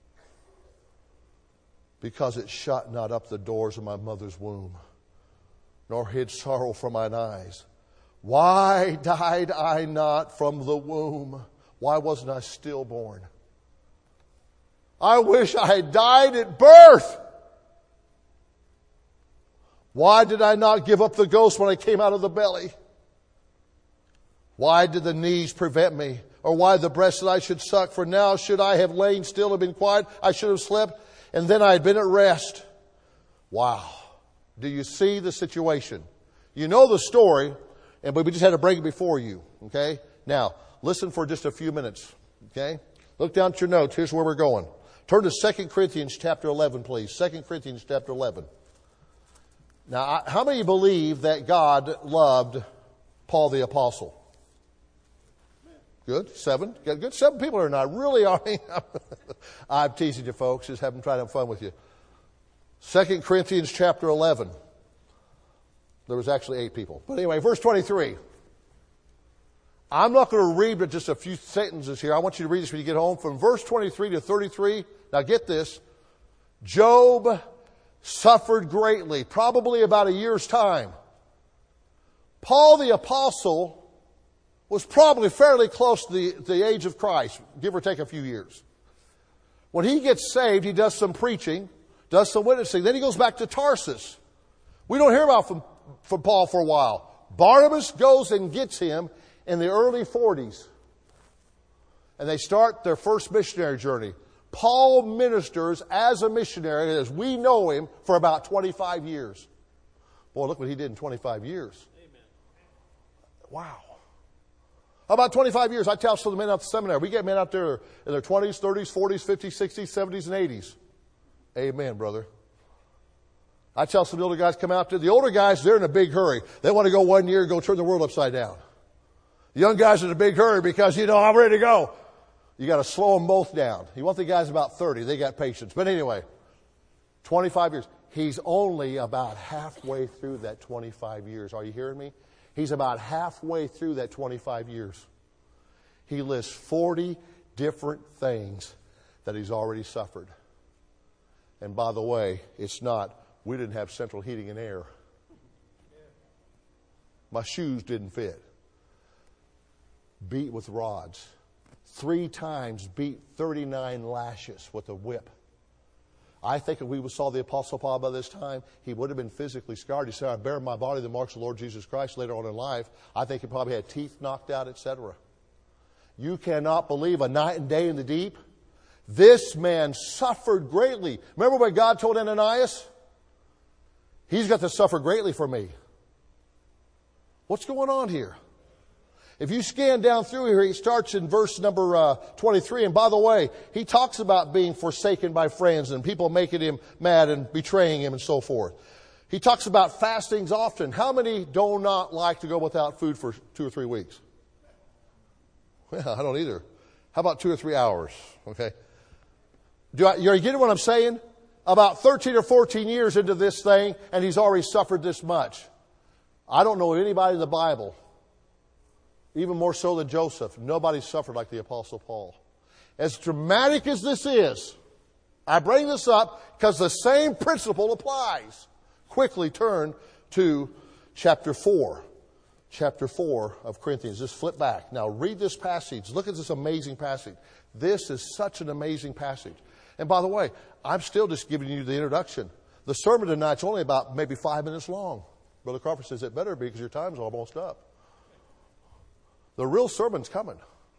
Because it shut not up the doors of my mother's womb, nor hid sorrow from mine eyes. Why died I not from the womb? Why wasn't I stillborn? I wish I had died at birth. Why did I not give up the ghost when I came out of the belly? Why did the knees prevent me? Or why the breast that I should suck? For now should I have lain still and been quiet, I should have slept, and then I had been at rest. Wow. Do you see the situation? You know the story, and but we just had to break it before you. Okay? Now, listen for just a few minutes. Okay? Look down at your notes. Here's where we're going. Turn to Second Corinthians chapter eleven, please. Second Corinthians chapter eleven. Now, how many believe that God loved Paul the Apostle? Good. Seven. Got good. Seven people are not really are. I'm teasing you, folks. Just having trying to have fun with you. Second Corinthians chapter eleven. There was actually eight people. But anyway, verse twenty-three. I'm not going to read but just a few sentences here. I want you to read this when you get home. From verse twenty-three to thirty-three. Now get this. Job suffered greatly, probably about a year's time. Paul the Apostle was probably fairly close to the, the age of Christ, give or take a few years. When he gets saved, he does some preaching, does some witnessing. Then he goes back to Tarsus. We don't hear about from, from Paul for a while. Barnabas goes and gets him in the early forties. And they start their first missionary journey. Paul ministers as a missionary, as we know him, for about twenty-five years. Boy, look what he did in twenty-five years. Amen. Wow. About twenty-five years, I tell some of the men out at the seminary, we get men out there in their twenties, thirties, forties, fifties, sixties, seventies, and eighties. Amen, brother. I tell some of the older guys come out there. The older guys, they're in a big hurry. They want to go one year and go turn the world upside down. The young guys are in a big hurry because, you know, I'm ready to go. You got to slow them both down. You want the guys about thirty. They got patience. But anyway, twenty-five years. He's only about halfway through that twenty-five years. Are you hearing me? He's about halfway through that twenty-five years. He lists forty different things that he's already suffered. And by the way, it's not, we didn't have central heating and air. My shoes didn't fit. Beat with rods. Three times beat thirty-nine lashes with a whip. I think if we saw the Apostle Paul by this time, he would have been physically scarred. He said, I bear in my body the marks of the Lord Jesus Christ later on in life. I think he probably had teeth knocked out, et cetera. You cannot believe a night and day in the deep. This man suffered greatly. Remember what God told Ananias? He's got to suffer greatly for me. What's going on here? If you scan down through here, he starts in verse number uh, twenty-three. And by the way, he talks about being forsaken by friends and people making him mad and betraying him and so forth. He talks about fastings often. How many do not like to go without food for two or three weeks? Well, I don't either. How about two or three hours? Okay. Do I, you getting what I'm saying? About thirteen or fourteen years into this thing, and he's already suffered this much. I don't know anybody in the Bible, even more so than Joseph, nobody suffered like the Apostle Paul. As dramatic as this is, I bring this up because the same principle applies. Quickly turn to chapter four. Chapter four of Corinthians. Just flip back. Now read this passage. Look at this amazing passage. This is such an amazing passage. And by the way, I'm still just giving you the introduction. The sermon tonight's only about maybe five minutes long. Brother Crawford says it better be because your time's almost up. The real sermon's coming.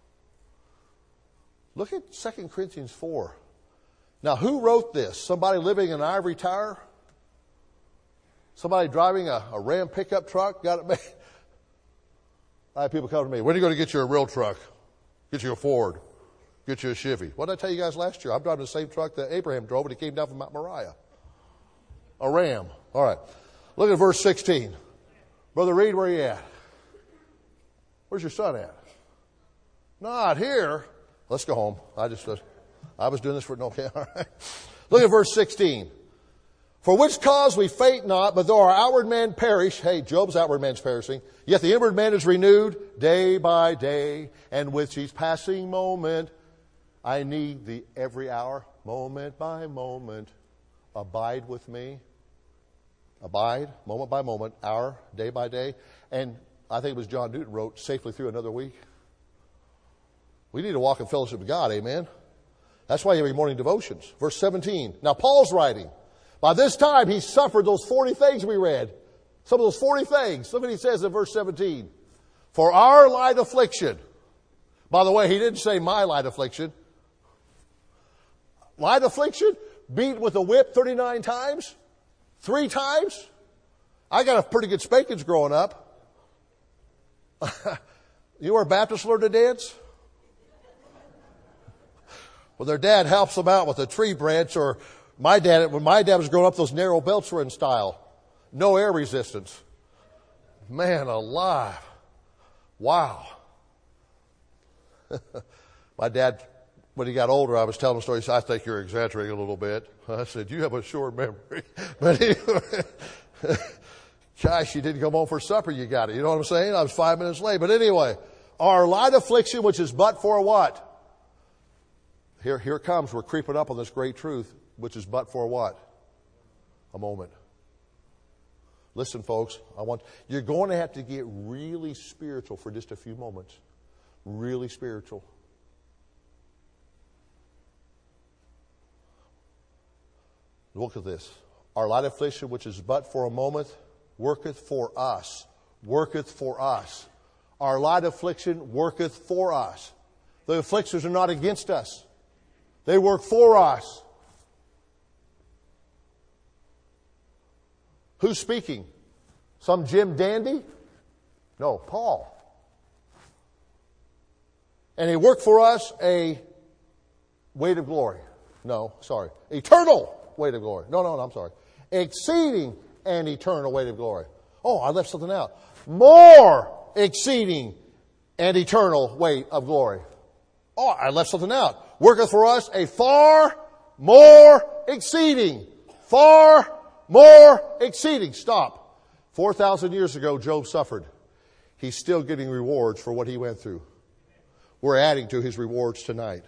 Look at Second Corinthians four. Now, who wrote this? Somebody living in an ivory tower? Somebody driving a, a Ram pickup truck? Got it made? I have people come to me, when are you going to get you a real truck? Get you a Ford. Get you a Chevy. What did I tell you guys last year? I'm driving the same truck that Abraham drove when he came down from Mount Moriah. A Ram. All right. Look at verse sixteen. Brother Reed, where are you at? Where's your son at? Not here. Let's go home. I just, uh, I was doing this for, okay, all right. Look at verse sixteen. For which cause we faint not, but though our outward man perish, hey, Job's outward man's perishing, yet the inward man is renewed day by day, and with each passing moment, I need thee every hour, moment by moment. Abide with me. Abide, moment by moment, hour, day by day. And I think it was John Newton wrote, safely through another week. We need to walk in fellowship with God, amen? That's why you have your morning devotions. Verse seventeen. Now Paul's writing. By this time he suffered those forty things we read. Some of those forty things. Look what he says in verse seventeen. For our light affliction. By the way, he didn't say my light affliction. Light affliction? Beat with a whip thirty-nine times? Three times? I got a pretty good spankings growing up. You know where Baptists learn to dance? Well, their dad helps them out with a tree branch, or my dad, when my dad was growing up, those narrow belts were in style. No air resistance. Man alive. Wow. My dad, when he got older, I was telling him stories. I think you're exaggerating a little bit. I said, you have a short memory. But anyway, gosh, you didn't come home for supper, you got it. You know what I'm saying? I was five minutes late. But anyway, our light affliction, which is but for what? Here, here it comes. We're creeping up on this great truth, which is but for what? A moment. Listen, folks, I want, you're going to have to get really spiritual for just a few moments. Really spiritual. Look at this. Our light affliction, which is but for a moment, worketh for us. Worketh for us. Our light affliction worketh for us. The afflictions are not against us. They work for us. Who's speaking? Some Jim Dandy? No, Paul. And he worked for us a weight of glory. No, sorry. Eternal weight of glory. No, no, no, I'm sorry. Exceeding and eternal weight of glory. Oh, I left something out. More exceeding and eternal weight of glory. Oh, I left something out. Worketh for us a far more exceeding. Far more exceeding. Stop. Four thousand years ago, Job suffered. He's still getting rewards for what he went through. We're adding to his rewards tonight.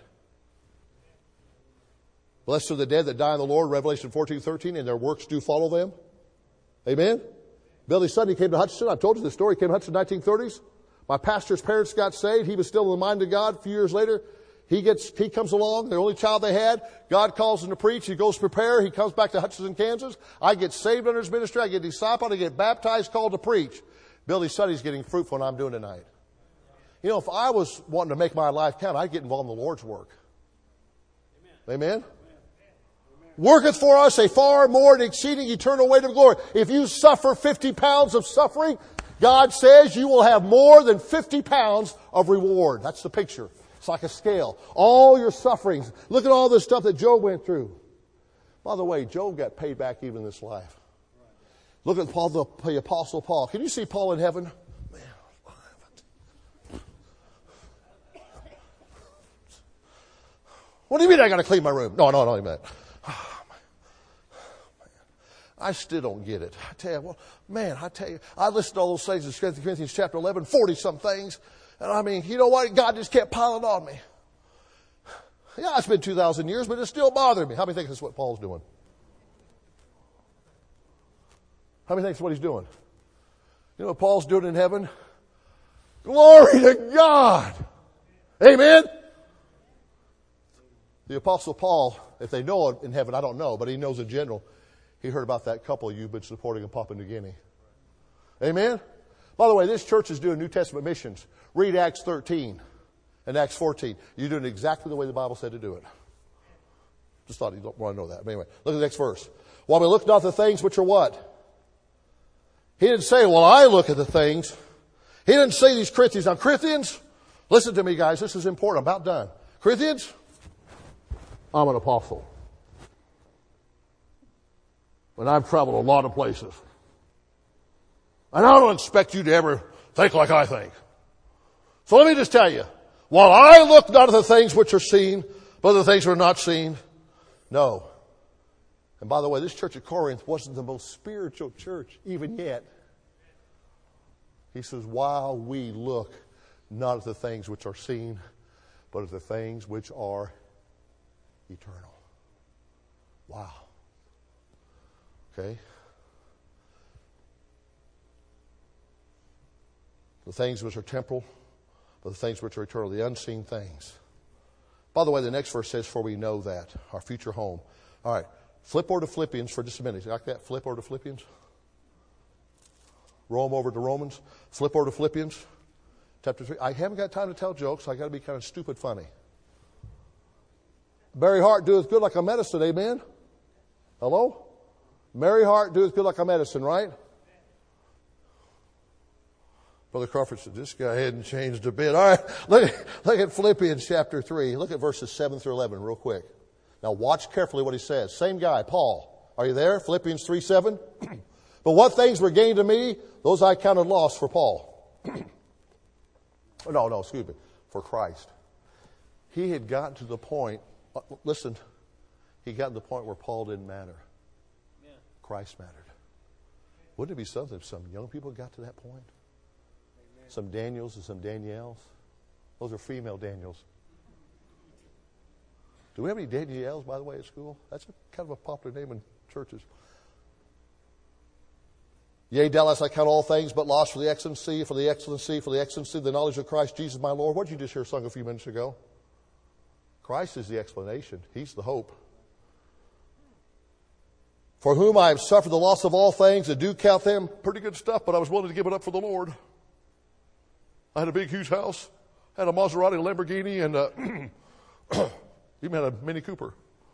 Blessed are the dead that die in the Lord, Revelation fourteen thirteen, and their works do follow them. Amen? Billy Sunday came to Hutchinson. I've told you the story. He came to Hutchinson in the nineteen thirties. My pastor's parents got saved. He was still in the mind of God. A few years later, he gets, he comes along, the only child they had. God calls him to preach. He goes to prepare. He comes back to Hutchinson, Kansas. I get saved under his ministry. I get discipled. I get baptized, called to preach. Billy Sunny's getting fruitful, and I'm doing tonight. You know, if I was wanting to make my life count, I'd get involved in the Lord's work. Amen? Amen? Worketh for us a far more and exceeding eternal weight of glory. If you suffer fifty pounds of suffering, God says you will have more than fifty pounds of reward. That's the picture. It's like a scale. All your sufferings. Look at all this stuff that Job went through. By the way, Job got paid back even in this life. Look at Paul, the, the Apostle Paul. Can you see Paul in heaven? What do you mean I got to clean my room? No, no, no, man. I still don't get it. I tell you, well, man, I tell you, I listened to all those things in Second Corinthians chapter eleven, forty-some things. And I mean, you know what? God just kept piling on me. Yeah, it's been two thousand years, but it's still bothering me. How many think this is what Paul's doing? How many think it's what he's doing? You know what Paul's doing in heaven? Glory to God. Amen? The Apostle Paul, if they know it in heaven, I don't know, but he knows in general. He heard about that couple you've been supporting in Papua New Guinea. Amen? By the way, this church is doing New Testament missions. Read Acts thirteen and Acts fourteen. You're doing it exactly the way the Bible said to do it. Just thought you don't want to know that. But anyway, look at the next verse. While we look not at the things which are what? He didn't say, well, I look at the things. He didn't say these Corinthians. Now, Corinthians, listen to me, guys. This is important. I'm about done. Corinthians, I'm an apostle. And I've traveled a lot of places. And I don't expect you to ever think like I think. So let me just tell you, while I look not at the things which are seen, but the things which are not seen, no. And by the way, this church at Corinth wasn't the most spiritual church even yet. He says, while we look not at the things which are seen, but at the things which are eternal. Wow. Okay? The things which are temporal, but the things which are eternal, the unseen things. By the way, the next verse says, for we know that, our future home. All right, flip over to Philippians for just a minute. You like that? Flip over to Philippians. Roll them over to Romans. Flip over to Philippians, chapter three. I haven't got time to tell jokes, so I got to be kind of stupid funny. Merry heart doeth good like a medicine, amen? Hello? Merry heart doeth good like a medicine, right? Brother Crawford said, this guy hadn't changed a bit. All right, look, look at Philippians chapter three. Look at verses seven through eleven real quick. Now watch carefully what he says. Same guy, Paul. Are you there? Philippians three seven. But what things were gained to me, those I counted loss for Paul. no, no, excuse me, for Christ. He had gotten to the point, listen, he got to the point where Paul didn't matter. Yeah. Christ mattered. Wouldn't it be something if some young people got to that point? Amen. Some Daniels and some Danielles. Those are female Daniels. Do we have any Danielles, by the way, at school? That's a, kind of a popular name in churches. Yea, doubtless I count all things but loss for the excellency, for the excellency, for the excellency, the knowledge of Christ Jesus my Lord. What did you just hear sung a few minutes ago? Christ is the explanation. He's the hope. For whom I have suffered the loss of all things, and do count them pretty good stuff, but I was willing to give it up for the Lord. I had a big, huge house, had a Maserati, a Lamborghini, and a even had a Mini Cooper.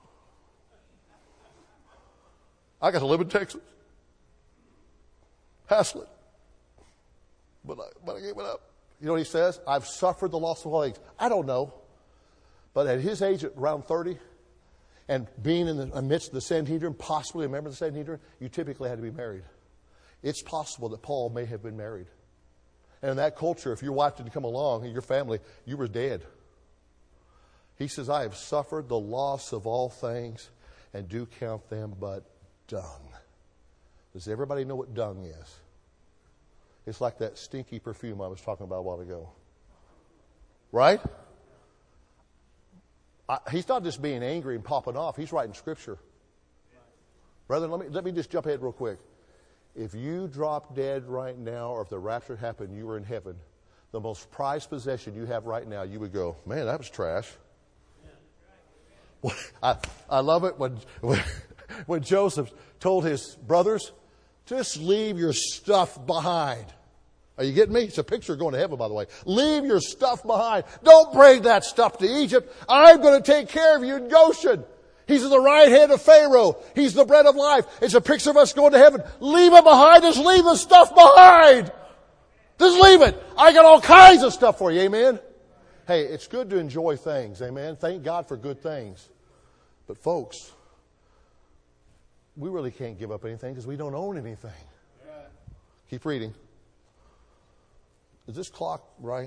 I got to live in Texas. Hassle it. But I, but I gave it up. You know what he says? I've suffered the loss of all things. I don't know. But at his age, at around thirty, and being in the amidst of the Sanhedrin, possibly a member of the Sanhedrin, you typically had to be married. It's possible that Paul may have been married. And in that culture, if your wife didn't come along in your family, you were dead. He says, I have suffered the loss of all things and do count them but dung. Does everybody know what dung is? It's like that stinky perfume I was talking about a while ago. Right? I, he's not just being angry and popping off. He's writing Scripture. Brethren, let me, let me just jump ahead real quick. If you drop dead right now, or if the rapture happened, you were in heaven, the most prized possession you have right now, you would go, man, that was trash. I, I love it when, when, when Joseph told his brothers, just leave your stuff behind. Are you getting me? It's a picture of going to heaven, by the way. Leave your stuff behind. Don't bring that stuff to Egypt. I'm going to take care of you in Goshen. He's in the right hand of Pharaoh. He's the bread of life. It's a picture of us going to heaven. Leave it behind. Just leave the stuff behind. Just leave it. I got all kinds of stuff for you. Amen? Hey, it's good to enjoy things. Amen? Thank God for good things. But folks, we really can't give up anything because we don't own anything. Yeah. Keep reading. Is this clock right?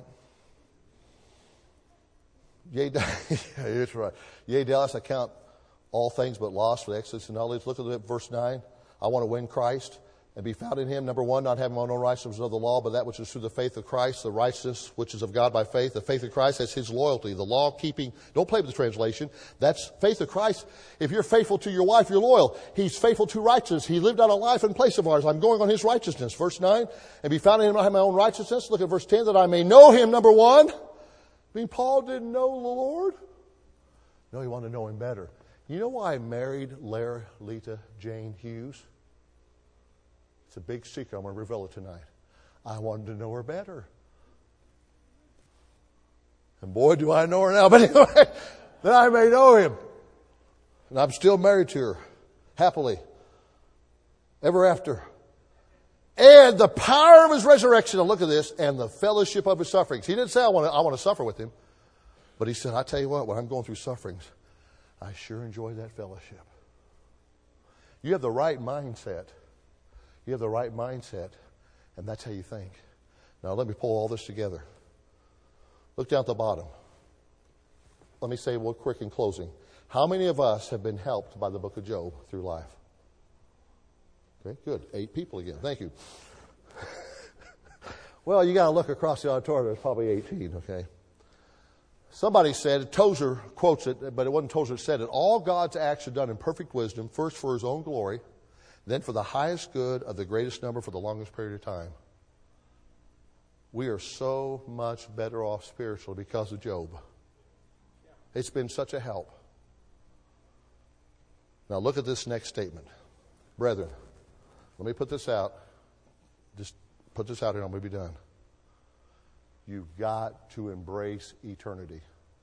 Yea, yeah, it's right. Yea, doubtless I count all things but loss for the excellence and knowledge. Look at verse nine. I want to win Christ and be found in him. Number one, not having my own righteousness of the law, but that which is through the faith of Christ, the righteousness which is of God by faith. The faith of Christ, that's his loyalty. The law keeping, don't play with the translation. That's faith of Christ. If you're faithful to your wife, you're loyal. He's faithful to righteousness. He lived out a life in place of ours. I'm going on his righteousness. Verse nine, and be found in him, not have my own righteousness. Look at verse ten, that I may know him, number one. I mean, Paul didn't know the Lord. No, he wanted to know him better. You know why I married Lara Lita Jane Hughes? It's a big secret. I'm going to reveal it tonight. I wanted to know her better. And boy, do I know her now. But anyway, that I may know him. And I'm still married to her. Happily. Ever after. And the power of his resurrection. Now look at this. And the fellowship of his sufferings. He didn't say, I want to, I want to suffer with him. But he said, I tell you what, when I'm going through sufferings, I sure enjoy that fellowship. You have the right mindset. You have the right mindset, and that's how you think. Now, let me pull all this together. Look down at the bottom. Let me say real quick in closing. How many of us have been helped by the book of Job through life? Okay, good. Eight people again. Thank you. Well, you got to look across the auditorium. There's probably eighteen, okay? Somebody said, Tozer quotes it, but it wasn't Tozer that said it. All God's acts are done in perfect wisdom, first for his own glory, then for the highest good of the greatest number for the longest period of time. We are so much better off spiritually because of Job. It's been such a help. Now look at this next statement. Brethren, let me put this out. Just put this out here and I'm going to be done. You've got to embrace eternity.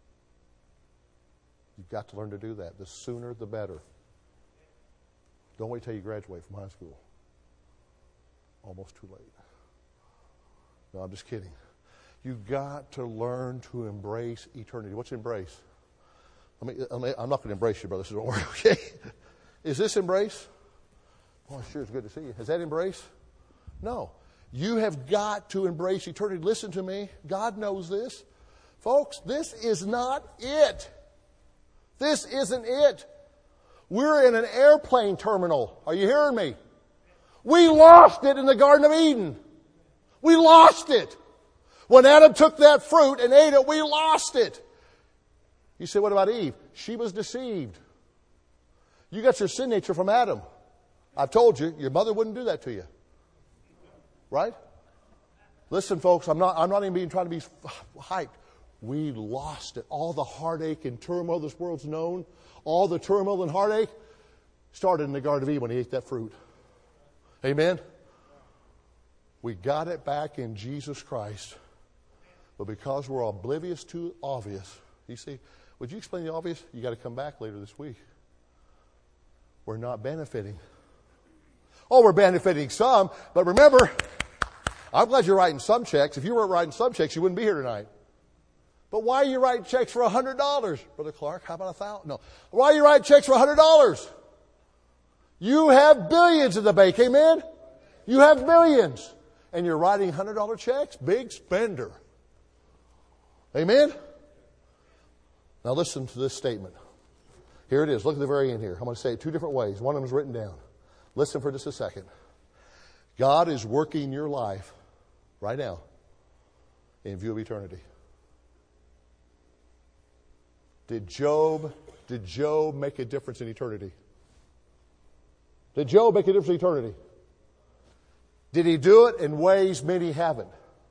You've got to learn to do that. The sooner, the better. Don't wait till you graduate from high school. Almost too late. No, I'm just kidding. You've got to learn to embrace eternity. What's embrace? Let me, let me, I'm not going to embrace you, brother, so don't worry, okay? Is this embrace? Oh, sure, it's good to see you. Is that embrace? No. You have got to embrace eternity. Listen to me. God knows this. Folks, this is not it. This isn't it. We're in an airplane terminal. Are you hearing me? We lost it in the Garden of Eden. We lost it. When Adam took that fruit and ate it, we lost it. You say, what about Eve? She was deceived. You got your sin nature from Adam. I've told you, your mother wouldn't do that to you. Right? Listen, folks, I'm not, I'm not even being trying to be hyped. We lost it. All the heartache and turmoil this world's known, all the turmoil and heartache started in the Garden of Eden when he ate that fruit. Amen? We got it back in Jesus Christ. But because we're oblivious to obvious, you see, would you explain the obvious? You got to come back later this week. We're not benefiting. Oh, we're benefiting some, but remember, I'm glad you're writing some checks. If you weren't writing some checks, you wouldn't be here tonight. But why are you writing checks for one hundred dollars? Brother Clark, how about one thousand dollars? No. Why are you writing checks for one hundred dollars? You have billions in the bank, amen? You have millions. And you're writing one hundred dollars checks? Big spender. Amen? Now listen to this statement. Here it is. Look at the very end here. I'm going to say it two different ways. One of them is written down. Listen for just a second. God is working your life right now in view of eternity. Did Job, did Job make a difference in eternity? Did Job make a difference in eternity? Did he do it in ways many haven't?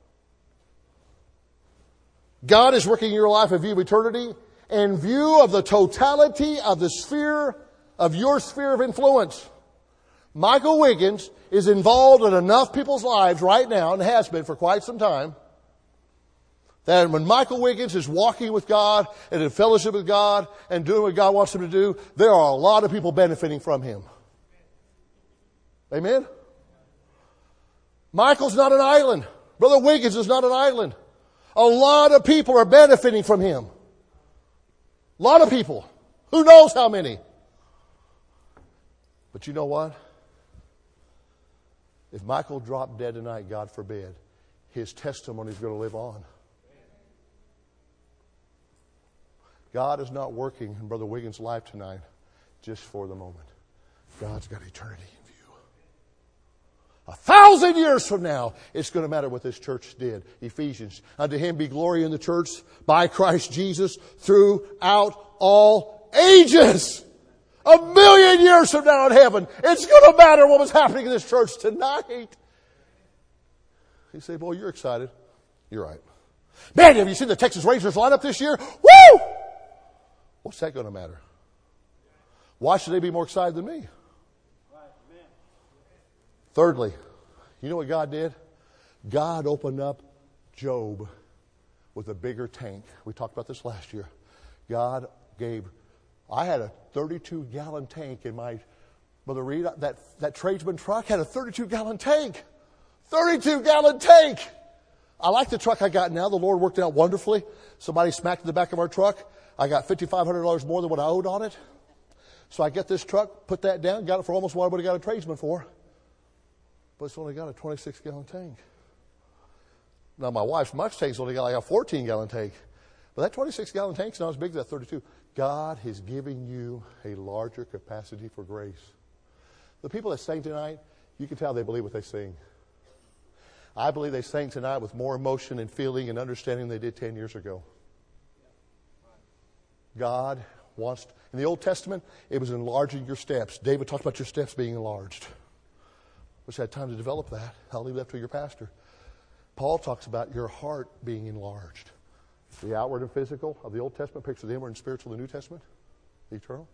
God is working your life in view of eternity, in view of the totality of the sphere of your sphere of influence. Michael Wiggins is involved in enough people's lives right now, and has been for quite some time, that when Michael Wiggins is walking with God and in fellowship with God and doing what God wants him to do, there are a lot of people benefiting from him. Amen? Michael's not an island. Brother Wiggins is not an island. A lot of people are benefiting from him. A lot of people. Who knows how many? But you know what? If Michael dropped dead tonight, God forbid, his testimony is going to live on. God is not working in Brother Wiggins' life tonight just for the moment. God's got eternity in view. A thousand years from now, it's going to matter what this church did. Ephesians. Unto him be glory in the church by Christ Jesus throughout all ages. A million years from now in heaven, it's going to matter what was happening in this church tonight. You say, boy, you're excited. You're right. Man, have you seen the Texas Rangers lineup this year? Woo! What's that going to matter? Why should they be more excited than me? Thirdly, you know what God did? God opened up Job with a bigger tank. We talked about this last year. God gave... I had a thirty-two gallon tank in my, Brother Reed, that, that tradesman truck had a thirty-two gallon tank. thirty-two gallon tank. I like the truck I got now. The Lord worked it out wonderfully. Somebody smacked in the back of our truck. I got five thousand five hundred dollars more than what I owed on it. So I get this truck, put that down, got it for almost what I would have got a tradesman for. But it's only got a twenty-six gallon tank. Now my wife's Mustang's only got like a fourteen gallon tank. But that twenty-six gallon tank's not as big as that thirty-two. God is giving you a larger capacity for grace. The people that sang tonight, you can tell they believe what they sing. I believe they sang tonight with more emotion and feeling and understanding than they did ten years ago. God wants, in the Old Testament, it was enlarging your steps. David talked about your steps being enlarged. Wish I had time to develop that. I'll leave that to your pastor. Paul talks about your heart being enlarged. The outward and physical of the Old Testament picture the inward and spiritual of the New Testament, the eternal.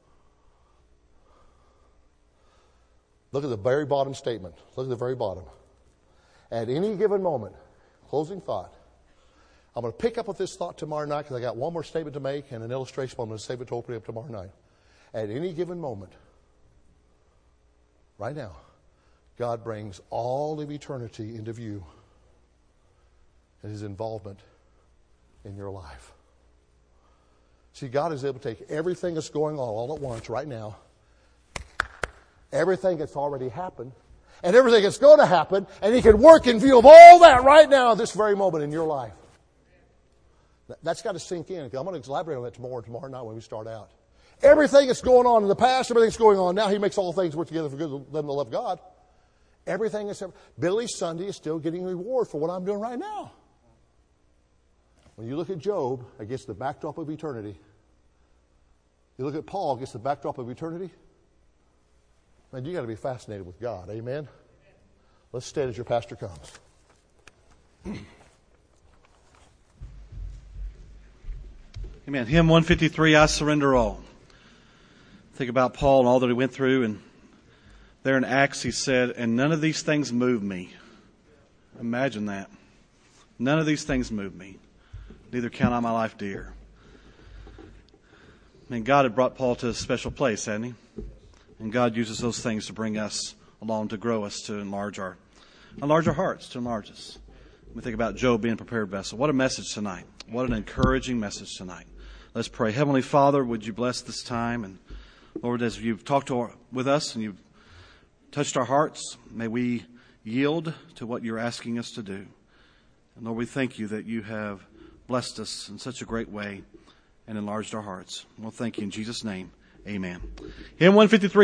Look at the very bottom statement. Look at the very bottom. At any given moment, closing thought, I'm going to pick up with this thought tomorrow night because I got one more statement to make and an illustration. I'm going to save it to open it up tomorrow night. At any given moment, right now, God brings all of eternity into view and His involvement in your life. See, God is able to take everything that's going on all at once right now, everything that's already happened, and everything that's going to happen, and He can work in view of all that right now, this very moment in your life. That's got to sink in. I'm going to elaborate on that tomorrow, tomorrow night when we start out. Everything that's going on in the past, everything that's going on now, He makes all things work together for good to them that love God. Everything that's ever... Billy Sunday is still getting reward for what I'm doing right now. When you look at Job against the backdrop of eternity, you look at Paul against the backdrop of eternity, man, you got to be fascinated with God. Amen? Let's stand as your pastor comes. Amen. Hymn one fifty-three, I Surrender All. Think about Paul and all that he went through. And there in Acts he said, and none of these things move me. Imagine that. None of these things move me. Neither count I my life dear. I mean, God had brought Paul to a special place, hadn't He? And God uses those things to bring us along, to grow us, to enlarge our, enlarge our hearts, to enlarge us. We think about Job being a prepared vessel. What a message tonight. What an encouraging message tonight. Let's pray. Heavenly Father, would You bless this time? And Lord, as You've talked to our, with us and You've touched our hearts, may we yield to what You're asking us to do. And Lord, we thank You that You have blessed us in such a great way and enlarged our hearts. Well, thank You in Jesus' name. Amen. Hymn one fifty-three.